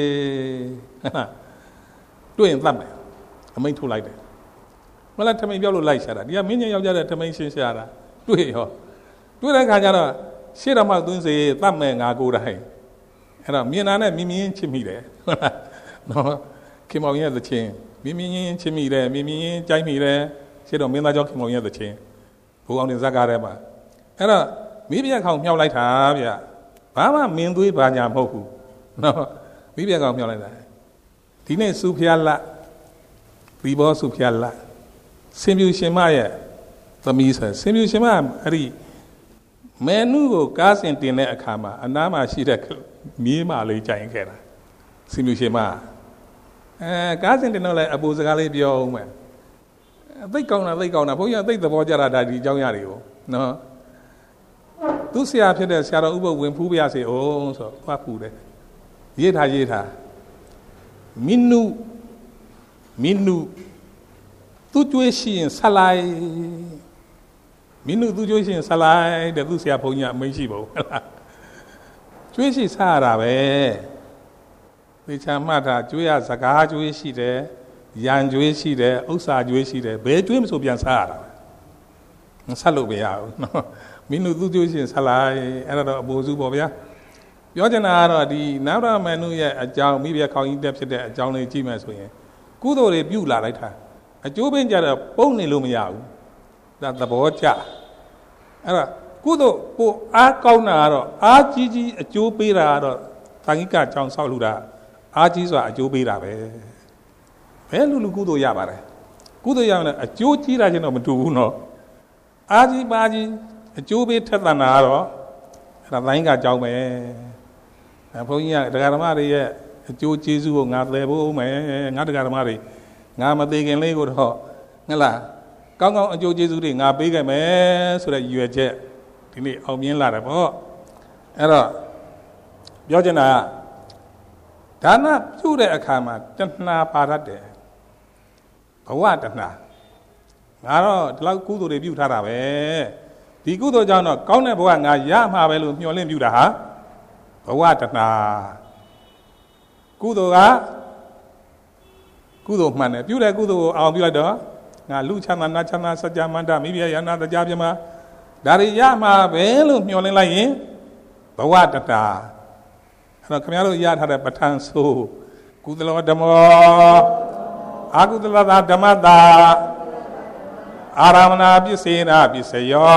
တွေ့ရင်သတ်မယ်အမိန့်ထုတ်လိုက်တယ်မလားထမင်းပြောလို့လိုက်ရှာတာဒီကမင်းကြီးယောက်ျားတဲ့ထမင်းရှင်ရှာတာတွေ့ရောတွေ့တဲ့ခါကျတော့ရှေ့တော်မှသွင်းစေသတ်မယ်ငါကိုယ်တိုင်အဲ့တော့မြင်တာနဲ့မြင်မြင်ချစ်မိတယ်ဟုတ်လားနော်ခင်မောင်ရဲ့သချင်းမြင်မြင်ချစ်မိတယ်မြင်မြင်ကြိုက်မိတယ်ရှေ့တော်မင်းသားကျောင်းခင်မောင်ရဲ့သချင်းဘိုးအောင်တင်ဇက်ကားထဲမှာအဲ့တော့မိပြက်ခေါင်မြောက်လိုက်တာဗျဘာမှမင်းသွေးဘာညာမဟုတ်ဘူးနော်မိပြက်ကောင်မြောက်လိုက်တာဒီနေ့စုဖျားလက်ဒီဘောစုဖျားလက်စင်ပြူရှင်မရဲ့သမီးဆိုစင်ပြူရှင်မအဲ့ဒီမဲနုကိုကားစင်တင်တဲ့အခါမှာအနားမှာရှိတဲ့မြေးမလေးကြိုင်ခဲ့တာစင်ပြူရှင်မကားစင်တင်တော့လဲအပူစကားလေးပြောအောင်မယ်သိကောင်းတာဘုန်းကြီးသိသဘောကျတာဒါဒီအကြောင်းရတွေကိုနော်သူဆရာဖြစ်တဲ့ဆရာတော်ဥပုပ်ဝင်ဖူးပြစေအောင်ဆိုဖတ်ဖူးတယ်ရေးထားမင်းနုသူကျွေးရှိရင်ဆက်လိုက်မင်းနုသူကျွေးရှိရင်ဆက်လိုက်တဲ့သူဆရာဘုန်းကြီးအမိန့်ရှိပါဘူးဟုတ်လားကျွေးရှိစားရတာပဲသေချာမှတ်တာကျွေးရစကားကျွေးရှိတယ်ရန်ကျွေးရှိတယ်ဥစ္စာကျွေးရှိတယ်ဘယ်ကျွေးမဆိုပြန်စားရတာမဆက်လို့မရဘူးနော်မင်းတို့သူကျွေးရှင်ဆက်လိုက်အဲ့တော့အပူစုပေါ့ဗျာပြောချင်တာကတော့ဒီနဗ္ဗမနုရဲ့အကြောင်းမိဘခေါင်းကြီးတက်ဖြစ်တဲ့အကြောင်းလေးကြည့်မယ်ဆိုရင်ကုသိုလ်တွေပြုလာလိုက်တာအကျိုးပင်ကြတော့ပုံနေလို့မရဘူးဒါသဘောကျအဲ့တော့ကုသိုလ်ကိုအားကောင်းတာကတော့အားကြီးအကျိုးပေးတာကတော့သံဃိကကြောင့်ဆောက်လူတာအားကြီးစွာအကျိုးပေးတာပဲဘယ်လူကုသိုလ်ရပါတယ်ကုသိုလ်ရမယ်အကျိုးကြီးတာချင်းတော့မတူဘူးနော်အားကြီးပါကြီးအကျိုးပေးထက်သန်တာကတော့အဲ့ဒါတိုင်းကကြောင်းပဲဘုန်းကြီးကတရားဓမ္မတွေရဲ့အကျိုးကျေးဇူးကိုငါသယ်ဖို့မယ်ငါတရားဓမ္မတွေငါမသေးခင်လေးကိုတော့ဟဲ့လားကောင်းကောင်းအကျိုးကျေးဇူးတွေငါပေးခဲ့မယ်ဆိုတဲ့ရည်ရွယ်ချက်ဒီနေ့အောင်မြင်လာတယ်ပေါ့အဲ့တော့ပြောချင်တာကဒါနပြုတဲ့အခါမှာတဏှာပါတတ်တယ်ဘဝတဏှာငါတော့ဒီလောက်ကုသိုလ်တွေပြုထားတာပဲဒီကုသိုလ်ကြောင့်တော့ကောင်းတဲ့ဘဝငါရမှာပဲလို့မျှော်လင့်ပြုတာဟာဘဝတဏှာကုသိုလ်ကကုသိုလ်မှန်တယ်ပြုတဲ့ကုသိုလ်ကိုအောင်ပြုလိုက်တော့ငါလူချမ်းသာနတ်ချမ်းသာစัจ जा မန္တမိဖုရားယန္နာတရားပြမှာဒါတွေရမှာပဲလို့မျှော်လင့်လိုက်ရင်ဘဝတဏှာအဲ့တော့ခင်ဗျားတို့ရထားတဲ့ပဋ္ဌာန်းဆိုကုသလောဓမ္မောအာကုသလသာဓမ္မတာအာရမဏပစ္စေနာပစ္စယော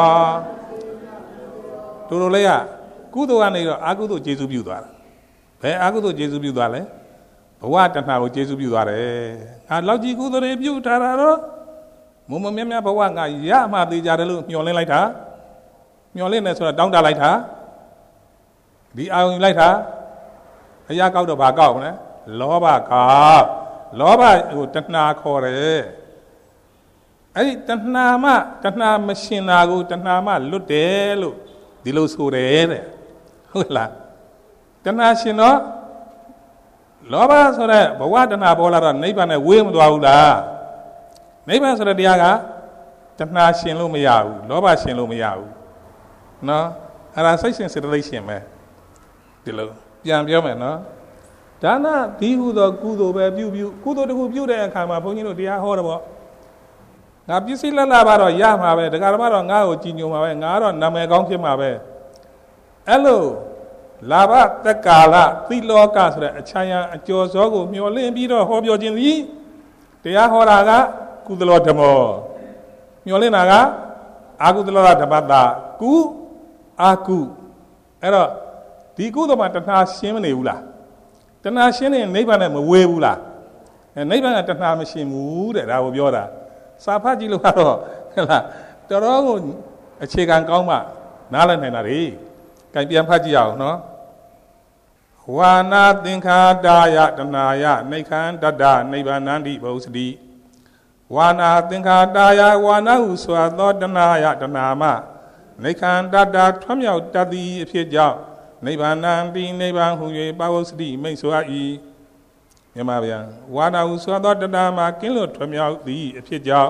တို့လေးကကုသိုလ်ကနေတော့အာကုသိုလ်ကျေစုပြုသွားတာဘယ်အာကုသိုလ်ကျေစုပြုသွားလဲဘဝတဏှာကိုကျေစုပြုသွားတယ်ငါလောက်ကြီးကုသိုလ်တွေပြုထားတာတော့မုံမမြတ်မြတ်ဘဝငါရမှသေးကြတယ်လို့မျှော်လင့်လိုက်တာမျှော်လင့်နေဆိုတော့တောင်းတလိုက်တာဒီအာယုံလိုက်တာအရာကောက်တော့ဘာကောက်မလဲလောဘကောက်လောဘကိုတဏှာခေါ်တယ်အဲ့ဒီတဏှာမရှင်တာကိုတဏှာမလွတ်တယ်လို့ဒီလိုဆိုတယ်တဲ့ဟုတ်လားတဏှာရှင်တော့လောဘဆိုတဲ့ဘဝတဏှာပေါ်လာတော့နိဗ္ဗာန်နဲ့ဝေးမသွားဘူးလားနိဗ္ဗာန်ဆိုတဲ့တရားကတဏှာရှင်လို့မရဘူးလောဘရှင်လို့မရဘူးနော်အဲ့ဒါစိတ်ရှင်စေတသိက်ရှင်ပဲဒီလိုပြန်ပြောမယ်နော်ဒါနဒီဟုသောကုသိုလ်ပဲပြုကုသိုလ်တစ်ခုပြုတဲ့အခါမှာဘုန်းကြီးတို့တရားဟောတယ်ပေါ့ငါပစ္စည်းလက်လာပါတော့ရမှာပဲဒကာဓမ္မတော့ငါ့ကိုကြည်ညိုမှာပဲငါတော့နာမည်ကောင်းဖြစ်မှာပဲအဲ့လိုလာဘတက္ကာလသီလောကဆိုတဲ့အချမ်းအကျော်စောကိုမျှော်လင့်ပြီးတော့ဟောပြောခြင်းသည်တရားဟောတာကကုသလောဓမ္မောမျှော်လင့်တာကအာကုသလောဓမ္မတာကုအာကုအဲ့တော့ဒီကုသိုလ်မှာတဏှာရှင်းမနေဘူးလားတဏှာရှင်းနေနိဗ္ဗာန်နဲ့မဝေးဘူးလားနိဗ္ဗာန်ကတဏှာမရှင်းဘူးတဲ့ဒါကိုပြောတာစာဖတ်ကြည့်လို့ကတော့ဟဲ့လားတော်တော်ကိုအခြေခံကောင်းမှနားလည်နိုင်တာတွေကြိုင်ပြန်ဖတ်ကြည့်အောင်နော်ဝါနာသင်္ခါတာယတဏှာယနိခန္တတနိဗ္ဗာနန္တိဘုစတိဝါနာသင်္ခါတာယဝါနာဟုဆိုသောတဏှာယတဏှာမနိခန္တတထွမြောက်တတ်သည်အဖြစ်ကြောင့်နိဗ္ဗာနန္တိနိဗ္ဗာန်ဟူ၍ပါဝစတိမိတ်ဆို၏မြန်မာဗျာဝါနာဟုဆိုသောတဏှာမကင်းလို့ထွမြောက်သည်အဖြစ်ကြောင့်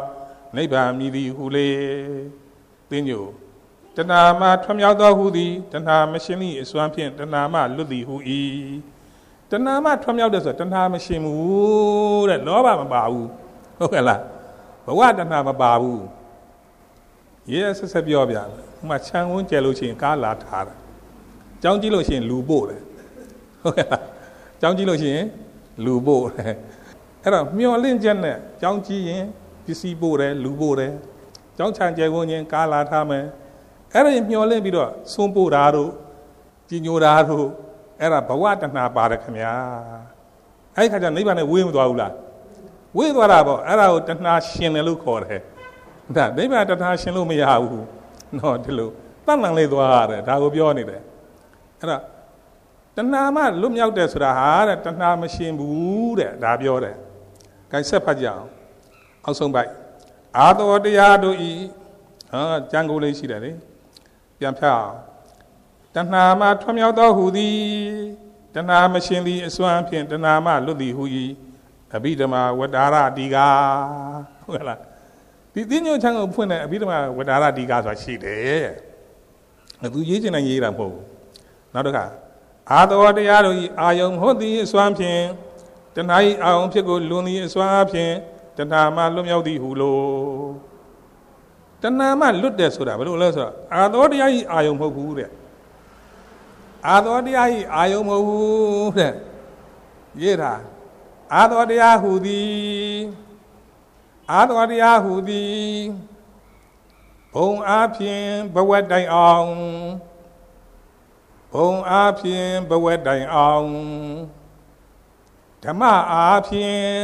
နိဗ္ဗာန်မြည်သည်ဟုလေသင်ညိုတဏှာမှထွံ့မြောက်သောဟုသည်တဏှာမရှင်သည့်အစွမ်းဖြင့်တဏှာမှလွတ်သည်ဟု၏တဏှာမှထွံ့မြောက်တဲ့ဆိုတဏှာမရှင်ဘူးတဲ့လောဘမပါဘူးဟုတ်ကဲ့လားဘဝတဏှာမပါဘူးရေးဆက်ဆက်ပြောပြတယ်ဥမာခြံဝန်းကျဲလို့ရှိရင်ကားလာထားတယ်ကြောင်းကြည့်လို့ရှိရင်လူပို့တယ်ဟုတ်ကဲ့လားကြောင်းကြည့်လို့ရှိရင်လူပို့တယ်အဲ့တော့မျောလင့်ချက်နဲ့ကြောင်းကြည့်ရင်ပစ္စည်းပို့တယ်လူပို့တယ်ကြောင်းခြံကျဲကုန်ရင်ကားလာထားမယ်အဲ့ဒါမျောလင့်ပြီးတော့စွန့်ပို့တာတို့ကြီးညိုတာတို့အဲ့ဒါဘဝတဏှာပါတယ်ခင်ဗျာအဲ့ဒီခါကျနိဗ္ဗာန်နဲ့ဝေးမသွားဘူးလားဝေးသွားတာပေါ့အဲ့ဒါကိုတဏှာရှင်တယ်လို့ခေါ်တယ်ဒါနိဗ္ဗာန်တဏှာရှင်လို့မရဘူးနော်ဒီလိုတတ်မှန်လေးသွားရတယ်ဒါကိုပြောနေတယ်အဲ့တော့တဏှာမှလွတ်မြောက်တယ်ဆိုတာဟာတဲ့တဏှာမရှင်ဘူးတဲ့ဒါပြောတယ်။ခိုင်ဆက်ဖတ်ကြအောင်အောက်ဆုံးပိုက်အာသောတရားတို့ဤကျမ်းကိုလေးရှိတယ်လေပြန်ဖတ်အောင်တဏှာမှထွံ့မြောက်သောဟူသည်တဏှာမရှင်သည်အစွမ်းဖြင့်တဏှာမှလွတ်သည်ဟူ၏အဘိဓမ္မာဝတ္တာရတိကာဟုတ်ကဲ့လားဒီသိညွှန်ချမ်းကိုဖွင့်တဲ့အဘိဓမ္မာဝတ္တာရတိကာဆိုတာရှိတယ်သူရေးချင်တယ်ရေးတာမဟုတ်ဘူးနောက်တစ်ခါအာသောတရားတို့ဤအာယုံဟုတ်သည်အစွမ်းဖြင့်တဏှာဤအာယုံဖြစ်ကိုလွန်သည်အစွမ်းဖြင့်တဏှာမှလွတ်မြောက်သည်ဟုလို့တဏှာမှလွတ်တယ်ဆိုတာဘယ်လိုလဲဆိုတော့အာသောတရားဤအာယုံမဟုတ်ဘူးတဲ့အာသောတရားဤအာယုံမဟုတ်ဘူးတဲ့ရေးတာအာသောတရားဟူသည်အာသောတရားဟူသည်ဘုံအားဖြင့်ဘဝတိုင်အောင်ဘုံအားဖြင့်ဘဝတိုင်အောင်ဓမ္မအားဖြင့်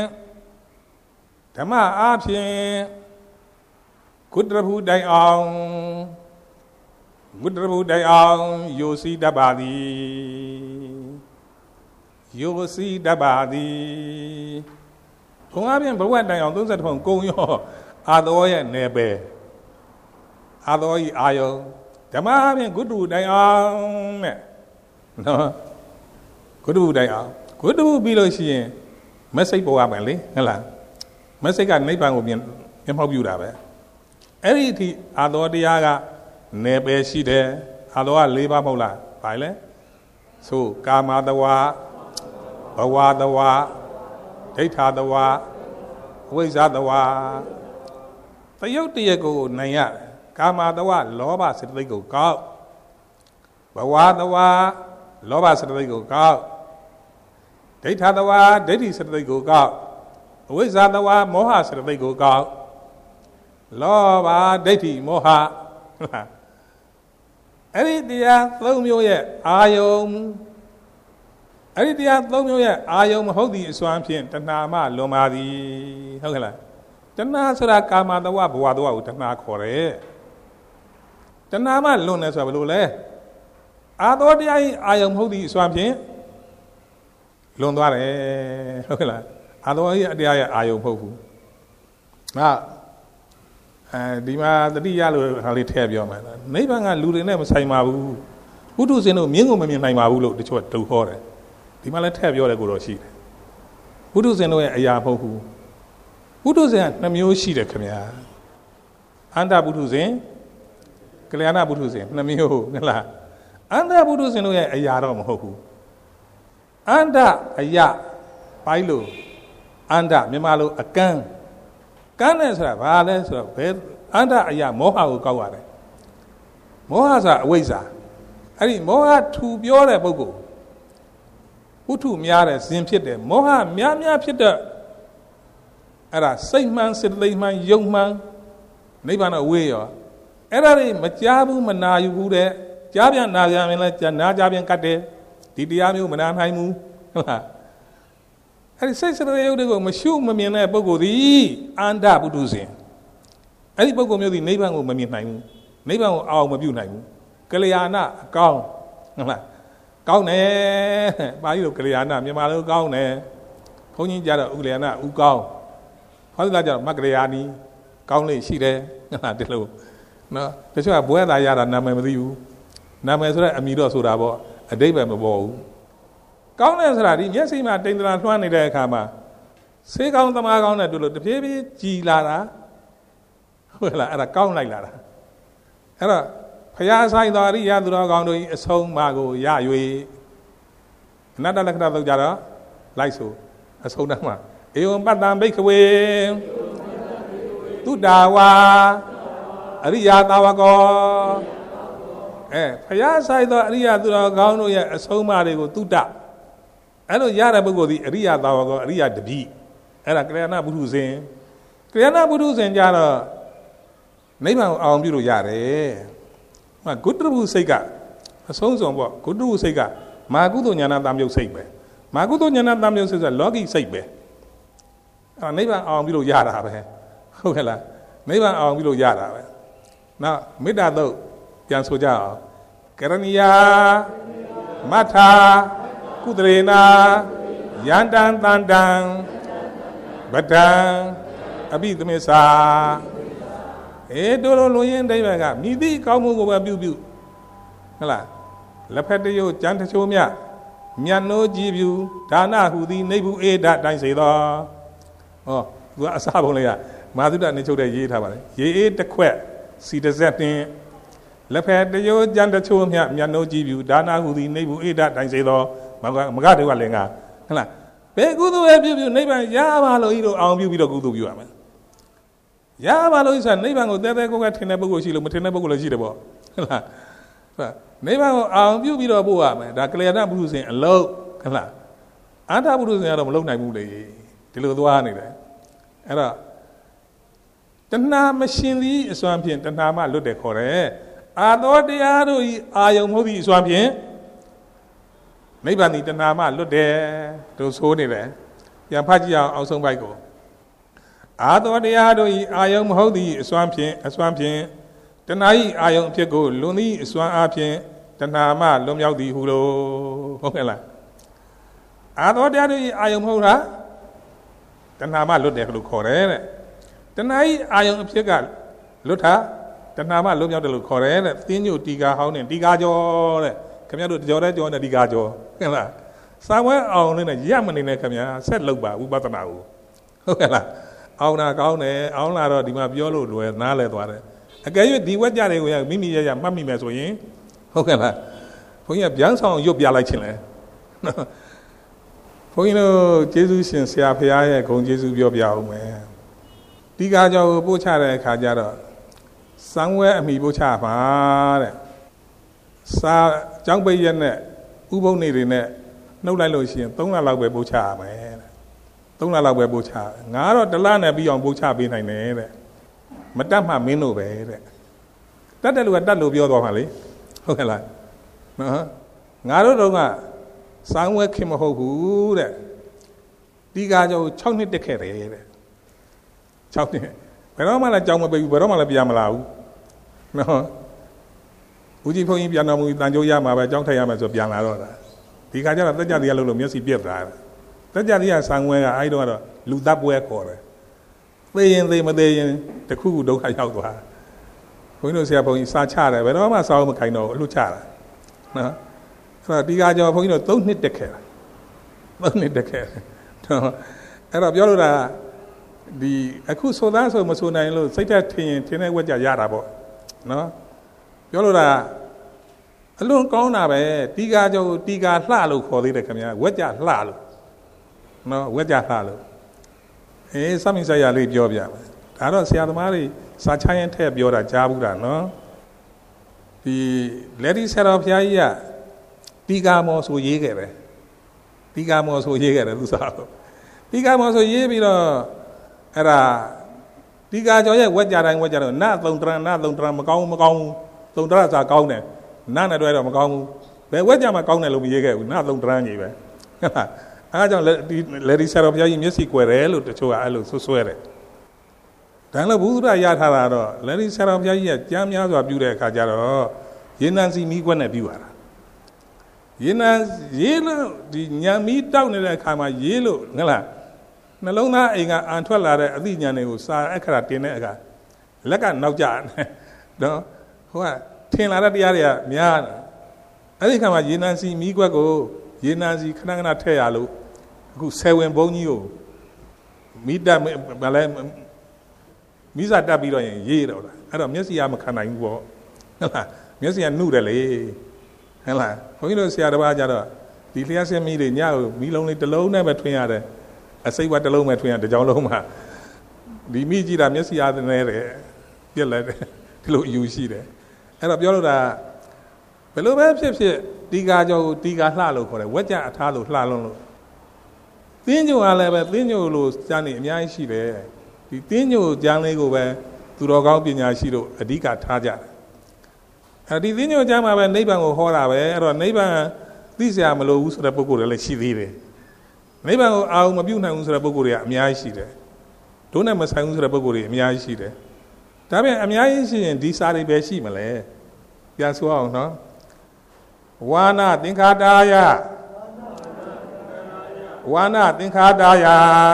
ကုတ္တရဘူးတိုင်အောင်ယိုစီတတ်ပါသည်ဘုံအားဖြင့်ဘဝတိုင်အောင်32ပုံကုံရောအာသောရဲ့နယ်ပယ်အာသောဤအာယုံဓမ္မအပြင်ကုတ္တတိုင်အောင်တဲ့နော်ကုတ္တတိုင်အောင်ကုတ္တပြီးလို့ရှိရင်မက်စိတ်ပေါ်ရမယ်လေဟုတ်လားမက်စိတ်ကနိဗ္ဗာန်ကိုမျက်မှောက်ပြုတာပဲအဲ့ဒီအထိအာသောတရားကနေပယ်ရှိတယ်အာသောက၄ပါးမဟုတ်လားဘာလဲဆိုကာမတဝါဘဝတဝါဒိဋ္ဌာတဝါအဝိဇ္ဇာတဝါသယုတ်တရကိုနိုင်ရတယ်ကာမတဝါလောဘစေတသိက်ကိုကောက်ဘဝတဝါလောဘစေတသိက်ကိုကောက်ဒိဋ္ဌာတဝါဒိဋ္ဌိစေတသိက်ကိုကောက်အဝိဇ္ဇာတဝါမောဟစေတသိက်ကိုကောက်လောဘဒိဋ္ဌိမောဟအဲ့ဒီတရား၃မျိုးရဲ့အာယုံအဲ့ဒီတရား၃မျိုးရဲ့အာယုံမဟုတ်သည့်အစွမ်းဖြင့်တဏှာမှလွန်ပါသည်ဟုတ်ကဲ့လားတဏှာဆိုတာကာမတဝဘဝတဝကိုတဏှာခေါ်တယ်တဏှာမှလွန်တယ်ဆိုတာဘယ်လိုလဲအာသောတရားဤအာယုံမဟုတ်သည့်အစွမ်းဖြင့်လွန်သွားတယ်ဟုတ်ကဲ့လားအာသောတရားရဲ့အာယုံမဟုတ်ဘူးဒီမှာတတိယလို့ဟာလေးထည့်ပြောမယ်နိဗ္ဗာန်ကလူတွေနဲ့မဆိုင်ပါဘူးဘုဒ္ဓဇင်တို့မြင်းကိုမမြင်နိုင်ပါဘူးလို့တချို့တူဟောတယ်ဒီမှာလည်းထည့်ပြောတယ်ကိုတော့ရှိတယ်ဘုဒ္ဓဇင်တို့ရဲ့အရာမဟုတ်ဘူးဘုဒ္ဓဇင်က2မျိုးရှိတယ်ခင်ဗျာအန္တဘုဒ္ဓဇင်ကလျာဏဘုဒ္ဓဇင်2မျိုးဟုတ်လားအန္တဘုဒ္ဓဇင်တို့ရဲ့အရာတော့မဟုတ်ဘူးအန္တအရာပိုင်းလို့အန္တမြန်မာလိုအကန်းကန်းတယ်ဆိုတာဘာလဲဆိုတော့ဘယ်အန္တအရာမောဟကိုကောက်ရတယ်မောဟဆိုတာအဝိဇ္ဇာအဲ့ဒီမောဟထူပြောတဲ့ပုဂ္ဂိုလ်ဝုထုများတဲ့ဇင်ဖြစ်တယ်မောဟများဖြစ်တဲ့အဲ့ဒါစိတ်မှန်စေတသိက်မှန်ယုံမှန်နိဗ္ဗာန်တော့ဝေးရောအဲ့ဒါတွေမကြားဘူးမနာယူဘူးတဲ့ကြားပြန်နာပြန်ရင်လည်းနာကြားပြန်ကတ်တယ်ဒီတရားမျိုးမနာနိုင်ဘူးဟုတ်လားအဲ့ဒီစိတ်စရယုတ်တွေကိုမရှုမမြင်တဲ့ပုဂ္ဂိုလ်သည်အန္တပုထုဇဉ်အဲ့ဒီပုဂ္ဂိုလ်မျိုးသည်နိဗ္ဗာန်ကိုမမြင်နိုင်ဘူးနိဗ္ဗာန်ကိုအောင်မပြုနိုင်ဘူးကလျာဏအကောင်းဟုတ်လားကောင်းတယ်ပါဠိလိုကလျာဏမြန်မာလိုကောင်းတယ်ဘုန်းကြီးကြတော့ဥကလျာဏဥကောင်းဟောဒီလားကြတော့မကလျာဏီကောင်းလေးရှိတယ်ဟုတ်လားဒီလိုနော်တချို့ကဘွဲသာရတာနာမည်မသိဘူးနာမည်ဆိုတဲ့အမည်တော့ဆိုတာပေါ့အတိတ်ပဲမပေါ်ဘူးကောင်းတယ်ဆိုတာဒီမျက်စိမှာတိမ်တရာလွှမ်းနေတဲ့အခါမှာဆေးကောင်းသမားကောင်းတဲ့တို့လို့တဖြည်းဖြည်းကြည်လာတာဟုတ်လားအဲ့ဒါကောင်းလိုက်လာတာအဲ့တော့ဖျားဆိုင်တော်အရိယသူတော်ကောင်းတို့အဆုံးအမကိုရ၍အနတ္တလက္ခဏာတော့ကြတော့လိုက်ဆိုအဆုံးတမ်းမှာဧဝံပတ္တံဘိက္ခဝေသုတ္တဝါအရိယသာဝကောဖျားဆိုင်တော်အရိယသူတော်ကောင်းတို့ရဲ့အဆုံးအမတွေကိုသုတ္တအဲ့လိုရတဲ့ပုဂ္ဂိုလ်ဒီအရိယသာဝကောအရိယတပိအဲ့ဒါကလျာဏပုထုဇဉ်ကလျာဏပုထုဇဉ်ကြတော့နိဗ္ဗာန်ကိုအောင်ပြုလို့ရတယ်။ဂုတ္တရုစိတ်ကအဆုံးစုံပေါ့ဂုတ္တရုစိတ်ကမာကုသိုလ်ဉာဏတံမြုပ်စိတ်ပဲမာကုသိုလ်ဉာဏတံမြုပ်စိတ်ဆိုလောကီစိတ်ပဲအဲ့နိဗ္ဗာန်အောင်ပြုလို့ရတာပဲဟုတ်ကဲ့လားနိဗ္ဗာန်အောင်ပြုလို့ရတာပဲနောက်မေတ္တာသုတ်ပြန်ဆိုကြအောင်ကရဏီယာမထာကုတရေနာယန္တံတန္တံဗဒံအပိသမစ္ဆာတို့လိုလူရင်းအိဗယ်ကမိသည့်ကောင်းမှုကိုပဲပြုဟုတ်လားလက်ဖက်တရုပ်ကြံတချိုးမြမျက်နှိုးကြည့်ပြူဒါနဟူသည်နေဘူးအေဒတိုင်းစေသောသူကအစားပုံလေးကမာသုတနေချုပ်တဲ့ရေးထားပါလေရေအေးတစ်ခွက်စီတစ်ဆက်တင်လက်ဖက်တရုပ်ကြံတချိုးမြမျက်နှိုးကြည့်ပြူဒါနဟူသည်နေဘူးအေဒတိုင်းစေသောမကတွေကလည်းငါဟုတ်လားဘယ်ကုသိုလ်ပဲပြုနိဗ္ဗာန်ရပါလို့ဤတို့အောင်ပြုပြီးတော့ကုသိုလ်ပြုရမယ်ရပါလို့ဆိုနိဗ္ဗာန်ကိုတဲတဲကိုကထင်တဲ့ပုဂ္ဂိုလ်ရှိလို့မထင်တဲ့ပုဂ္ဂိုလ်လည်းရှိတယ်ပေါ့ဟုတ်လားနိဗ္ဗာန်ကိုအောင်ပြုပြီးတော့ပို့ရမယ်ဒါကလျာဏပုထုဇဉ်အလုံးဟုတ်လားအတ္တပုထုဇဉ်ကတော့မလုံနိုင်ဘူးလေဒီလိုသွားနေတယ်အဲ့တော့တဏှာမရှင်သည်အစွမ်းဖြင့်တဏှာမှလွတ်တယ်ခေါ်တယ်အာသောတရားတို့ဤအာယုံမဟုတ်သည်အစွမ်းဖြင့်နိဗ္ဗာန်ဒီတဏှာမှလွတ်တယ်တို့ဆိုနေတယ်ပြန်ဖတ်ကြည့်အောင်အောက်ဆုံးပိုက်ကိုအာသောတရားတို့ဤအာယုံမဟုတ်သည်အစွမ်းဖြင့်တဏှာဤအာယုံအဖြစ်ကိုလွန်သည်အစွမ်းအားဖြင့်တဏှာမှလွန်မြောက်သည်ဟုလို့ဟုတ်ကဲ့လားအာသောတရားတို့ဤအာယုံမဟုတ်လားတဏှာမှလွတ်တယ်လို့ခေါ်တယ်တဲ့တဏှာဤအာယုံအဖြစ်ကလွတ်တာတဏှာမှလွန်မြောက်တယ်လို့ခေါ်တယ်တဲ့သင်းညိုတီကာဟောင်းနဲ့တီကာကျော်တဲ့ခင်ဗျားတို့ကြော်တဲ့ကြော်နဲ့တီကာကျော်ဟုတ်လားစာဝဲအောင်လေးနဲ့ရမနေနဲ့ခင်ဗျာဆက်လုပ်ပါဥပဒနာကိုဟုတ်ကဲ့လားအောင်တာကောင်းတယ်အောင်လာတော့ဒီမှာပြောလို့လွယ်နားလဲသွားတယ်အကယ်၍ဒီဝက်ကြတွေကိုမိမိရမှတ်မိမယ်ဆိုရင်ဟုတ်ကဲ့လားဘုန်းကြီးကဗျမ်းဆောင်ရွတ်ပြလိုက်ခြင်းလဲဘုန်းကြီးတို့ကျေးဇူးရှင်ဆရာဖရာရဲ့ဂုဏ်ကျေးဇူးပြောပြအောင်မယ်ဒီကားကြောင့်ပို့ချတဲ့အခါကျတော့စံဝဲအမိပို့ချပါတဲ့စာကျောင်းပိတ်ရက်နဲ့ဥပုံနေတွေနဲ့နှုတ်လိုက်လို့ရှိရင်3လလောက်ပဲပို့ချရမယ်တဲ့3လလောက်ပဲပို့ချငါတော့1လနဲ့ပြီးအောင်ပို့ချပေးနိုင်တယ်တဲ့မတတ်မှမင်းတို့ပဲတဲ့တတ်တယ်လူကတတ်လို့ပြောသွားမှာလေဟုတ်ကဲ့လားနော်ငါတို့တော့ကစံဝဲခင်မဟုတ်ဘူးတဲ့ဒီကားကြောင့်6နှစ်တက်ခဲ့တယ်တဲ့6နှစ်ဘယ်တော့မှလည်းကြောင်းမပိတ်ဘူးဘယ်တော့မှလည်းပြန်မလာဘူးနော်ဦးကြီးဘုန်းကြီးပြန်တော်မူတန်ကြိုးရမှာပဲကြောင်းထိုက်ရမယ်ဆိုပြန်လာတော့တာဒီခါကျတော့တက်ကြတရားလို့မျက်စိပြက်သွားတယ်တက်ကြတရားဆံဝဲကအဲ့တော့ကတော့လူတပ်ပွဲခေါ်တယ်သေရင်သေမသေးရင်တခုခုဒုက္ခရောက်သွားဘုန်းကြီးတို့ဆရာဘုန်းကြီးစာချတယ်ဘယ်တော့မှစာအုပ်မခိုင်တော့အလှချတာနော်ဆိုတော့ဒီကကြောဘုန်းကြီးတို့3နှစ်တက်ခဲ့တာ3နှစ်တက်ခဲ့တယ်အဲ့တော့ပြောလို့တာဒီအခုဆိုသားဆိုမဆိုနိုင်လို့စိတ်သက်ထင်ရင်ထင်တဲ့ဝက်ကြရတာပေါ့နော်ပြောလို့တာအလွန်ကောင်းတာပဲတီကာကြောတီကာလှလို့ခေါ်သေးတယ်ခင်ဗျာဝက်ကြလှလို့နော်ဝက်ကြလှလို့စမိတ်ဆက်ရလေးပြောပြမယ်ဒါတော့ဆရာသမားတွေစာချရင်ထည့်ပြောတာကြားဘူးတာနော်ဒီလက်ဒီဆရာတော်ဘုရားကြီးကတီကာမော်ဆိုရေးခဲ့တယ်တီကာမော်ဆိုရေးခဲ့တယ်သူစားတော့တီကာမော်ဆိုရေးပြီးတော့အဲ့ဒါတီကာကျော်ရဲ့ဝက်ကြတိုင်းဝက်ကြတော့နတ်သုံးတရမကောင်းသုံးတရစာကောင်းတယ်နတ်နဲ့တွဲတော့မကောင်းဘူးဘယ်ဝက်ကြမှာကောင်းတယ်လို့မရေးခဲ့ဘူးနတ်သုံးတရကြီးပဲဟုတ်လားအားကြောင့်လေဒီဆရာတော်ဘုရားကြီးမျက်စိကွယ်တယ်လို့တချို့ကအဲ့လိုဆွဲတယ်ဒါလည်းဘုရားရထားတာတော့လေဒီဆရာတော်ဘုရားကြီးကကြမ်းများစွာပြုတဲ့အခါကျတော့ရေနံစီမိခွက်နဲ့ပြုရတာရေးလို့ဒီညံမီးတောက်နေတဲ့အခါမှာရေးလို့ငလားနှလုံးသားအိမ်ကအန်ထွက်လာတဲ့အသိဉာဏ်တွေကိုစာအခရာတင်တဲ့အခါလက်ကနောက်ကျနော်ဟိုကထင်လာတဲ့တရားတွေကများတယ်အဲ့ဒီခါမှာရေနံစီမိခွက်ကိုရေနံစီခဏခဏထည့်ရလို့အခုဆယ်ဝင်ဘုံကြီးကိုမိတက်မလဲမိစာတက်ပြီးတော့ရင်ရေးတော့လားအဲ့တော့မျက်စိကမခံနိုင်ဘူးပေါ့ဟုတ်လားမျက်စိကနှုတ်တယ်လေဟုတ်လားဘုန်းကြီးတို့ဆရာတစ်ပါးကြတော့ဒီလျှက်စင်းမီးတွေညကိုမီးလုံးလေးတစ်လုံးနဲ့ပဲထွင်းရတယ်အစိတ်ဝတ်တစ်လုံးပဲထွင်းရတစ်ကြောင်လုံးမှာဒီမိကြည့်တာမျက်စိအားနေတယ်ပြက်လိုက်တယ်ဒီလိုအယူရှိတယ်အဲ့တော့ပြောလို့တာဘယ်လိုပဲဖြစ်ဖြစ်တီကာကြောကိုတီကာလှလို့ခေါ်တယ်ဝက်ကြအထားလို့လှလုံးလို့သင်းညိုကလည်းပဲသင်းညိုလို့ကျမ်းနေအများကြီးရှိတယ်ဒီသင်းညိုကျမ်းလေးကိုပဲသူတော်ကောင်းပညာရှိတို့အဓိကထားကြတယ်အဲဒီသင်းညိုကျမ်းမှာပဲနိဗ္ဗာန်ကိုဟောတာပဲအဲ့တော့နိဗ္ဗာန်သိစရာမလိုဘူးဆိုတဲ့ပုဂ္ဂိုလ်တွေလည်းရှိသေးတယ်နိဗ္ဗာန်ကိုအာရုံမပြုနိုင်ဘူးဆိုတဲ့ပုဂ္ဂိုလ်တွေကအများကြီးရှိတယ်တို့နဲ့မဆိုင်ဘူးဆိုတဲ့ပုဂ္ဂိုလ်တွေအများကြီးရှိတယ်ဒါပြန်အများကြီးရှိရင်ဒီစာတွေပဲရှိမလဲပြန်ဆိုအောင်နော်ဝါနာသင်္ခါတာယဝါနာသင်္ခါတာယ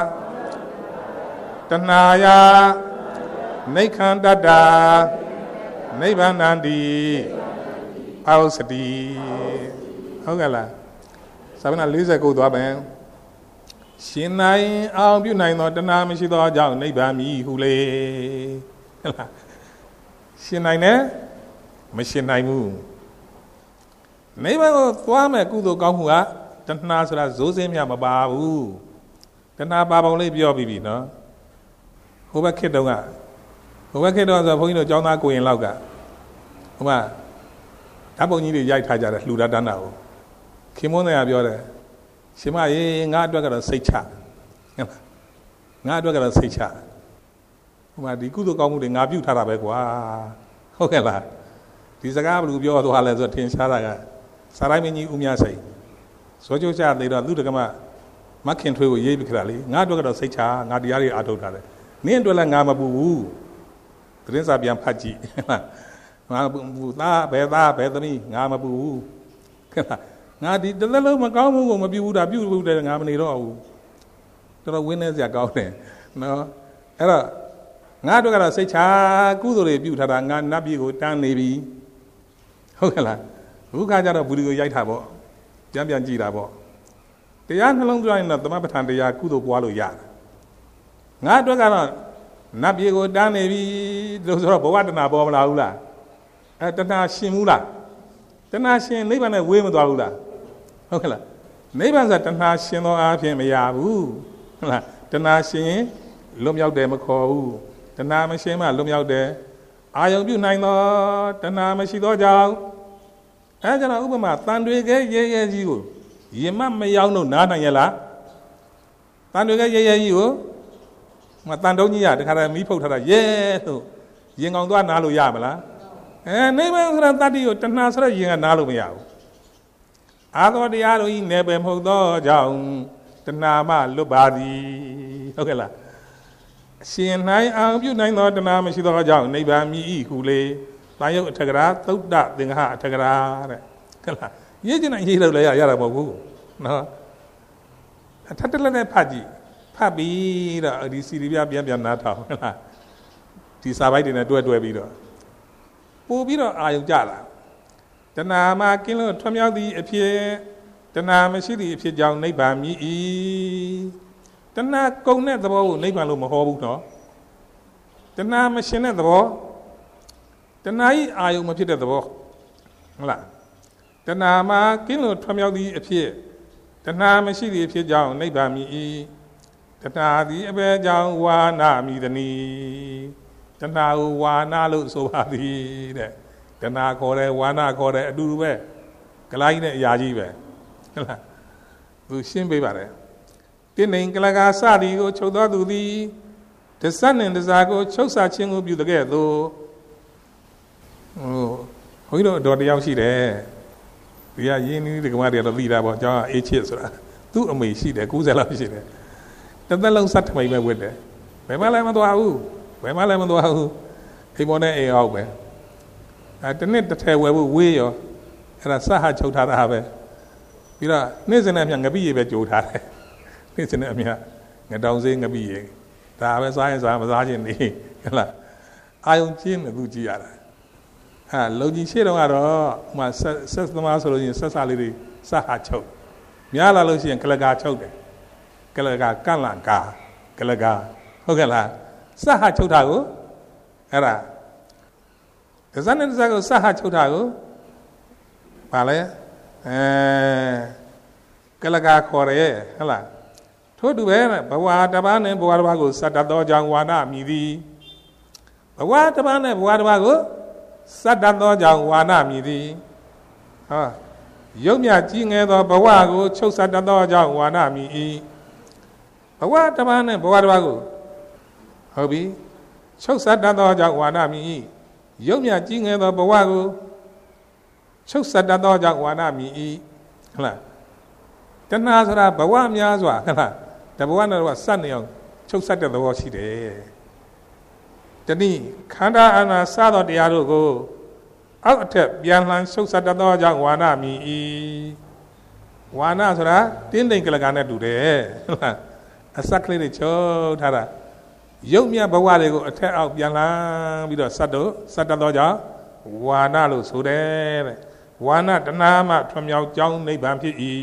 တဏှာယနိခန္တတနိဗ္ဗာနန္တိအောစတိဟုတ်ကဲ့လားစာမျက်နှာ49သွားမယ်ရှင်နိုင်အောင်ပြုနိုင်သောတဏှာမရှိသောကြောင့်နိဗ္ဗာန်မြည်ဟုလေဟုတ်လားရှင်နိုင်တယ်မရှင်နိုင်ဘူးနိဗ္ဗာန်ကိုသွားမယ်ကုသိုလ်ကောင်းမှုကတဏှာဆိုတာဇိုးစင်းမြမပါဘူးတဏှာပါပုံလေးပြောပြီးပြီနော်ဟိုဘက်ခေတ်တုန်းကဆိုဘုန်းကြီးတို့ကျောင်းသားကိုရင်လောက်ကဟိုမှာဓာတ်ပုံကြီးတွေရိုက်ထားကြတယ်လှူဒါန်းတာကိုခင်မွန်းတွေကပြောတယ်ရှင်မရေငါအတွက်ကတော့စိတ်ချငါအတွက်ကတော့စိတ်ချဟိုမှာဒီကုသိုလ်ကောင်းမှုတွေငါပြုထားတာပဲကွာဟုတ်ကဲ့လားဒီစကားဘယ်လိုပြောသွားလဲဆိုတော့ထင်ရှားတာကစာရိုင်းမင်းကြီးဦးမြစိန်ဇောကျိုးချသေးတော့သူတက္ကမမခင်ထွေးကိုရေးပြီးခတာလေငါအတွက်ကတော့စိတ်ချငါတရားတွေအားထုတ်ထားတယ်နင်းအတွက်လည်းငါမပူဘူးသတင်းစာပြန်ဖတ်ကြည့်ငါပူသားဘယ်သမီးငါမပူဘူးငါဒီတသက်လုံးမကောင်းမှုကိုမပြုဘူးတာပြုလို့တယ်ငါမနေတော့ဘူးတော်တော်ဝင်းနေစရာကောင်းတယ်နော်အဲ့တော့ငါတို့ကတော့စိတ်ချကုသိုလ်တွေပြုထားတာငါနတ်ပြည်ကိုတန်းနေပြီဟုတ်ကဲ့လားဘုခါကျတော့ဘူဒီကိုရိုက်တာပေါ့ပြန်ကြည့်တာပေါ့တရားနှလုံးသွင်းရင်တော့သမပဋ္ဌာန်တရားကုသိုလ်ပွားလို့ရတယ်ငါတို့ကတော့နတ်ပြည်ကိုတန်းနေပြီလို့ဆိုတော့ဘဝတဏှာပေါ်မလာဘူးလားအဲတဏှာရှင်ဘူးလားတဏှာရှင်နိဗ္ဗာန်နဲ့ဝေးမသွားဘူးလားဟုတ်ကဲ့လားနိဗ္ဗာန်ဆိုတဏှာရှင်သောအားဖြင့်မရဘူးဟုတ်လားတဏှာရှင်လွတ်မြောက်တယ်မခေါ်ဘူးတဏှာမရှင်မှလွတ်မြောက်တယ်အာယုံပြုနိုင်သောတဏှာမရှိသောကြောင့်အဲကြောင့်ဥပမာတန်တွေကဲရဲရဲကြီးကိုရင်မမရောက်လို့နားနိုင်ရလားတန်တွေကဲရဲရဲကြီးကိုမတန်တုံးကြီးရတခါတည်းမီးဖုတ်ထားတာရဲလို့ရင်ကောင်သွားနားလို့ရမလားနိဗ္ဗာန်ဆိုတဲ့တတ္တိကိုတဏှာဆိုတဲ့ရင်ကနားလို့မရဘူးအာသောတရားတို့ဤနယ်ပယ်မဟုတ်သောကြောင့်တဏှာမှလွတ်ပါသည်ဟုတ်ကဲ့လားအရှင်နိုင်အောင်ပြုနိုင်သောတဏှာမရှိသောကြောင့်နိဗ္ဗာန်မြည်ဤဟုလေတာယုတ်အထကရာသုဒ္ဓသင်္ဃအထကရာတဲ့ဟုတ်လားရေးချင်တိုင်းရေးလို့လည်းရတာမဟုတ်ဘူးနော်အထက်တလက်နဲ့ဖတ်ကြည့်ဖတ်ပြီးတော့ဒီစီရီပြပြန်နားထောင်ဟုတ်လားဒီစာပိုက်တွေနဲ့တွဲပြီးတော့ပို့ပြီးတော့အာယုံကြလာတဏှာမှာကင်းလို့ထွံ့မြောက်သည့်အဖြစ်တဏှာမရှိသည့်အဖြစ်ကြောင့်နိဗ္ဗာန်မြည်၏တဏှာကုန်တဲ့သဘောကိုနိဗ္ဗာန်လို့မဟောဘူးနော်တဏှာမရှင်တဲ့သဘောတဏှာဤအာယုံမဖြစ်တဲ့သဘောဟုတ်လားတဏှာမှာကင်းလို့ထွံ့မြောက်သည့်အဖြစ်တဏှာမရှိသည့်အဖြစ်ကြောင့်နိဗ္ဗာန်မြည်၏တဏှာသည်အဘယ်ကြောင့်ဝါနာမိသနည်းတဏှာကိုဝါနာလို့ဆိုပါသည်တဲ့တဏှာခေါ်တယ်ဝါနာခေါ်တယ်အတူတူပဲကလိုင်းနဲ့အရာကြီးပဲဟုတ်လားသူရှင်းပေးပါတယ်တင်းနေကလကာစသည်ကိုချုပ်တော်သူသည်တစ္ဆနှင့်တစားကိုချုပ်ဆခြင်းကိုပြုတဲ့ကဲ့သို့ဘုန်းကြီးတို့တော်တယောက်ရှိတယ်ဒီကရင်းနှီးဒီကမတွေတော့သိတာပေါ့ကျောင်းကအေးချစ်ဆိုတာသူ့အမေရှိတယ်90လောက်ရှိတယ်တစ်သက်လုံးစတ်ထမိန်ပဲဝတ်တယ်ဘယ်မှလည်းမသွားဘူးအိမ်မောနဲ့အိမ်အောက်ပဲတနစ်တစ်ထည်ဝယ်ဖို့ဝေးရောအဲ့ဒါစဟချုပ်ထားတာပဲပြီးတော့နေ့စဉ်နဲ့အမျှငပိရေပဲကြိုထားတယ်နေ့စဉ်နဲ့အမျှငတောင်စေးငပိရေဒါပဲစားရင်စားမစားခြင်းနေဟုတ်လားအာယုံကျင်းအခုကြည့်ရတာလုံကြီးရှေ့တော့ကတော့ဟိုဆက်သမားဆိုလို့ရှိရင်ဆက်စားလေးတွေစဟချုပ်များလာလို့ရှိရင်ကလကာချုပ်တယ်ကလကာကန့်လန့်ကာကလကာဟုတ်ကဲ့လားစဟချုပ်တာကို Era. The son is a Saha Chutago. Vale. Galaga Kore. Hela. Todu Vera, Bawa Taban and Boabago, Satado Jangwana, Midi. Bawa Taban and Boabago, Satado Jangwana, Midi. Ah. Yomia Jing and Bawago, Chosatado Jangwana, Midi. Bawa Taban and Boabago. Hobby. Chosatado Jangwana, Midi. Yomia Jing and Bawago, Chosatado Jangwana, Midi. Tanazara, Bawam Yazwa. The one was Sunny young, chose at the wash day. Tani, Kanda and a Sado de Arugo. Out tap, Yanlan shows at the Doja, Wana me. Wana Zara, didn't think Lagana do there. A sacred cho Tara. Yomia Bawaligo attack out Yanlan with a Sado, Sadadoja, Wana Lusude. Wana Tanama from your young neighbor.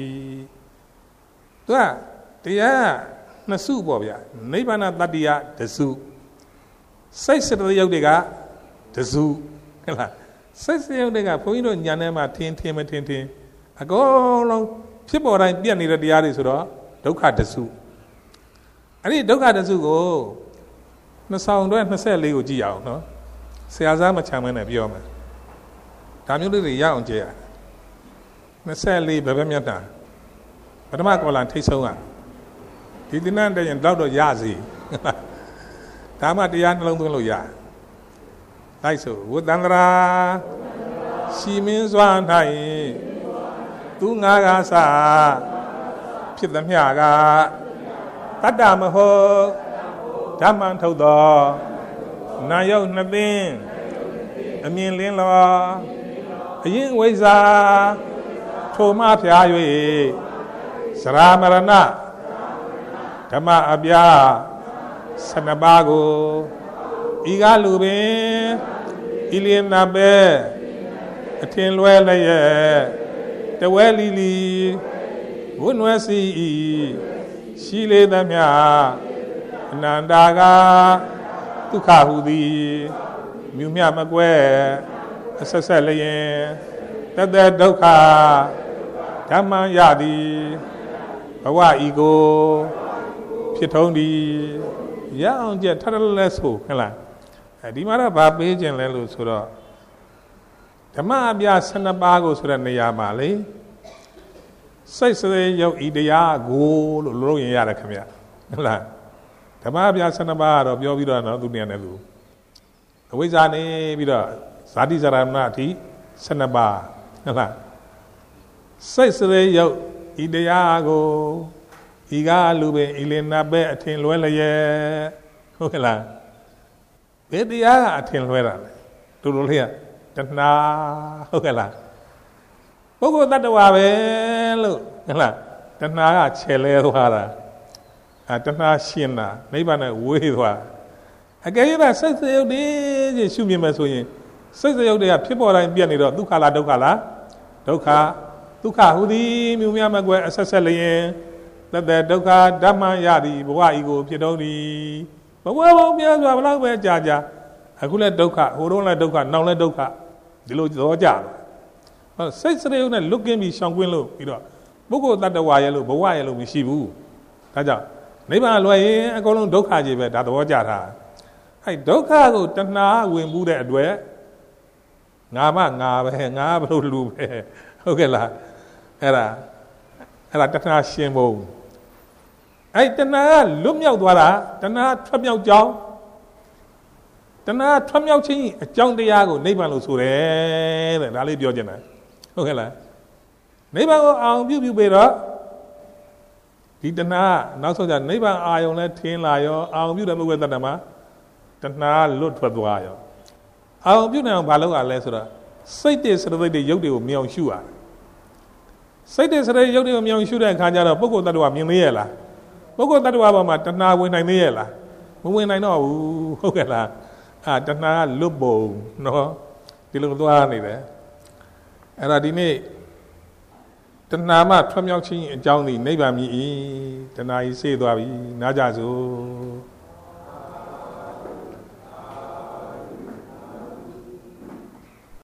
Tia, Nasu Bobia, Nabana Dadia, the zoo. Say to the Yodiga, the zoo. Says the Yodiga, Poino Yanema, Tin. I go along, people are being near the Arisura, Doka the zoo. I need Doka the zoo go. No sound don't say Leo Giao, no? Say Azama Chaman of Yoma. Tamu the young Jia. Nasali Babamiata. But I'm not going to take so long. He didn't and doubt Yazi. Tama the young Longoya. Like so, Woodandra. She means one night. Tungagasa. Pitamiaga. Tadamaho. Taman Todo. Nayo Nabin. A million law. A young Waza. Toma Piawe. Saramarana. Tama Abia, Sanabago, Igalube, Ilianabe, Atin Luelaye, the Welili, Wunwasi, Shile Damia, Nandaga, Tukahudi, Mumia Magwe, Assasalaye, the Doka, Tama Yadi, Awa Ego. Pitoni, young jet, less who, Hela. Dimara Babbage and Lelu Sura. The Mabia Sanabago Surania Mali. Says they yo idea go low in Yarakamia. Hela. The Mabia Sanabar of Yovida and Dunianelu. The Wizane Vida, Sadizaramati, Sanabar. Hela. Says they yo idea go. Iga lube ilena be atin luelaye. Hela. Bedia atin luela. Tululia. Tana. Hela. Pogo tatawabe lu. Hela. Tana chele wara. Tana shina. Nibana wewa. Agayra says the yodi shumi masoye. Says the yodi people are in Bianido. Dukala dokala. Doka. Duka hudi mumia magwe assasalaye. That the Doka Dama Yadi, Bawaigo, Piedoni, but well, Biaza, Jaja. I could let Doka, who don't let Doka, now let Doka, the Lord Joja. Well, says they look at me, Shanguilo, you know. Boko that the Wayalo, Bawayalo, Mishibu. Taja. Neighbor Loy, I go on Doka, that the Wajara. I Doka go Tana, when Buddha at where? Nama, Lube. Okay, la. Era Tana Shemo. I Tana Lumia Dwara, Tana Tramia Jow. Tana Tramia Chi, a John Diago, neighbor Lusure, and Ali Diogena. Okay, la. Neighbor, I'll give you better. Didana, now so that neighbor I only 10 layo, I'll view them with the Nama. Tana look for the wire. I'll view them Baloga Lesra. Say this the way the Yodi of Miao Shua. Say this the Yodi of Miao Shua and Kajara, Boko that were Miela. Boko that were Matana when I neela. When I know, okay, la. Tana Lubo, no, the little one there. And I didn't. Tanama, Tramyauchi, and Johnny, neighbor me, Tana say, Najazo.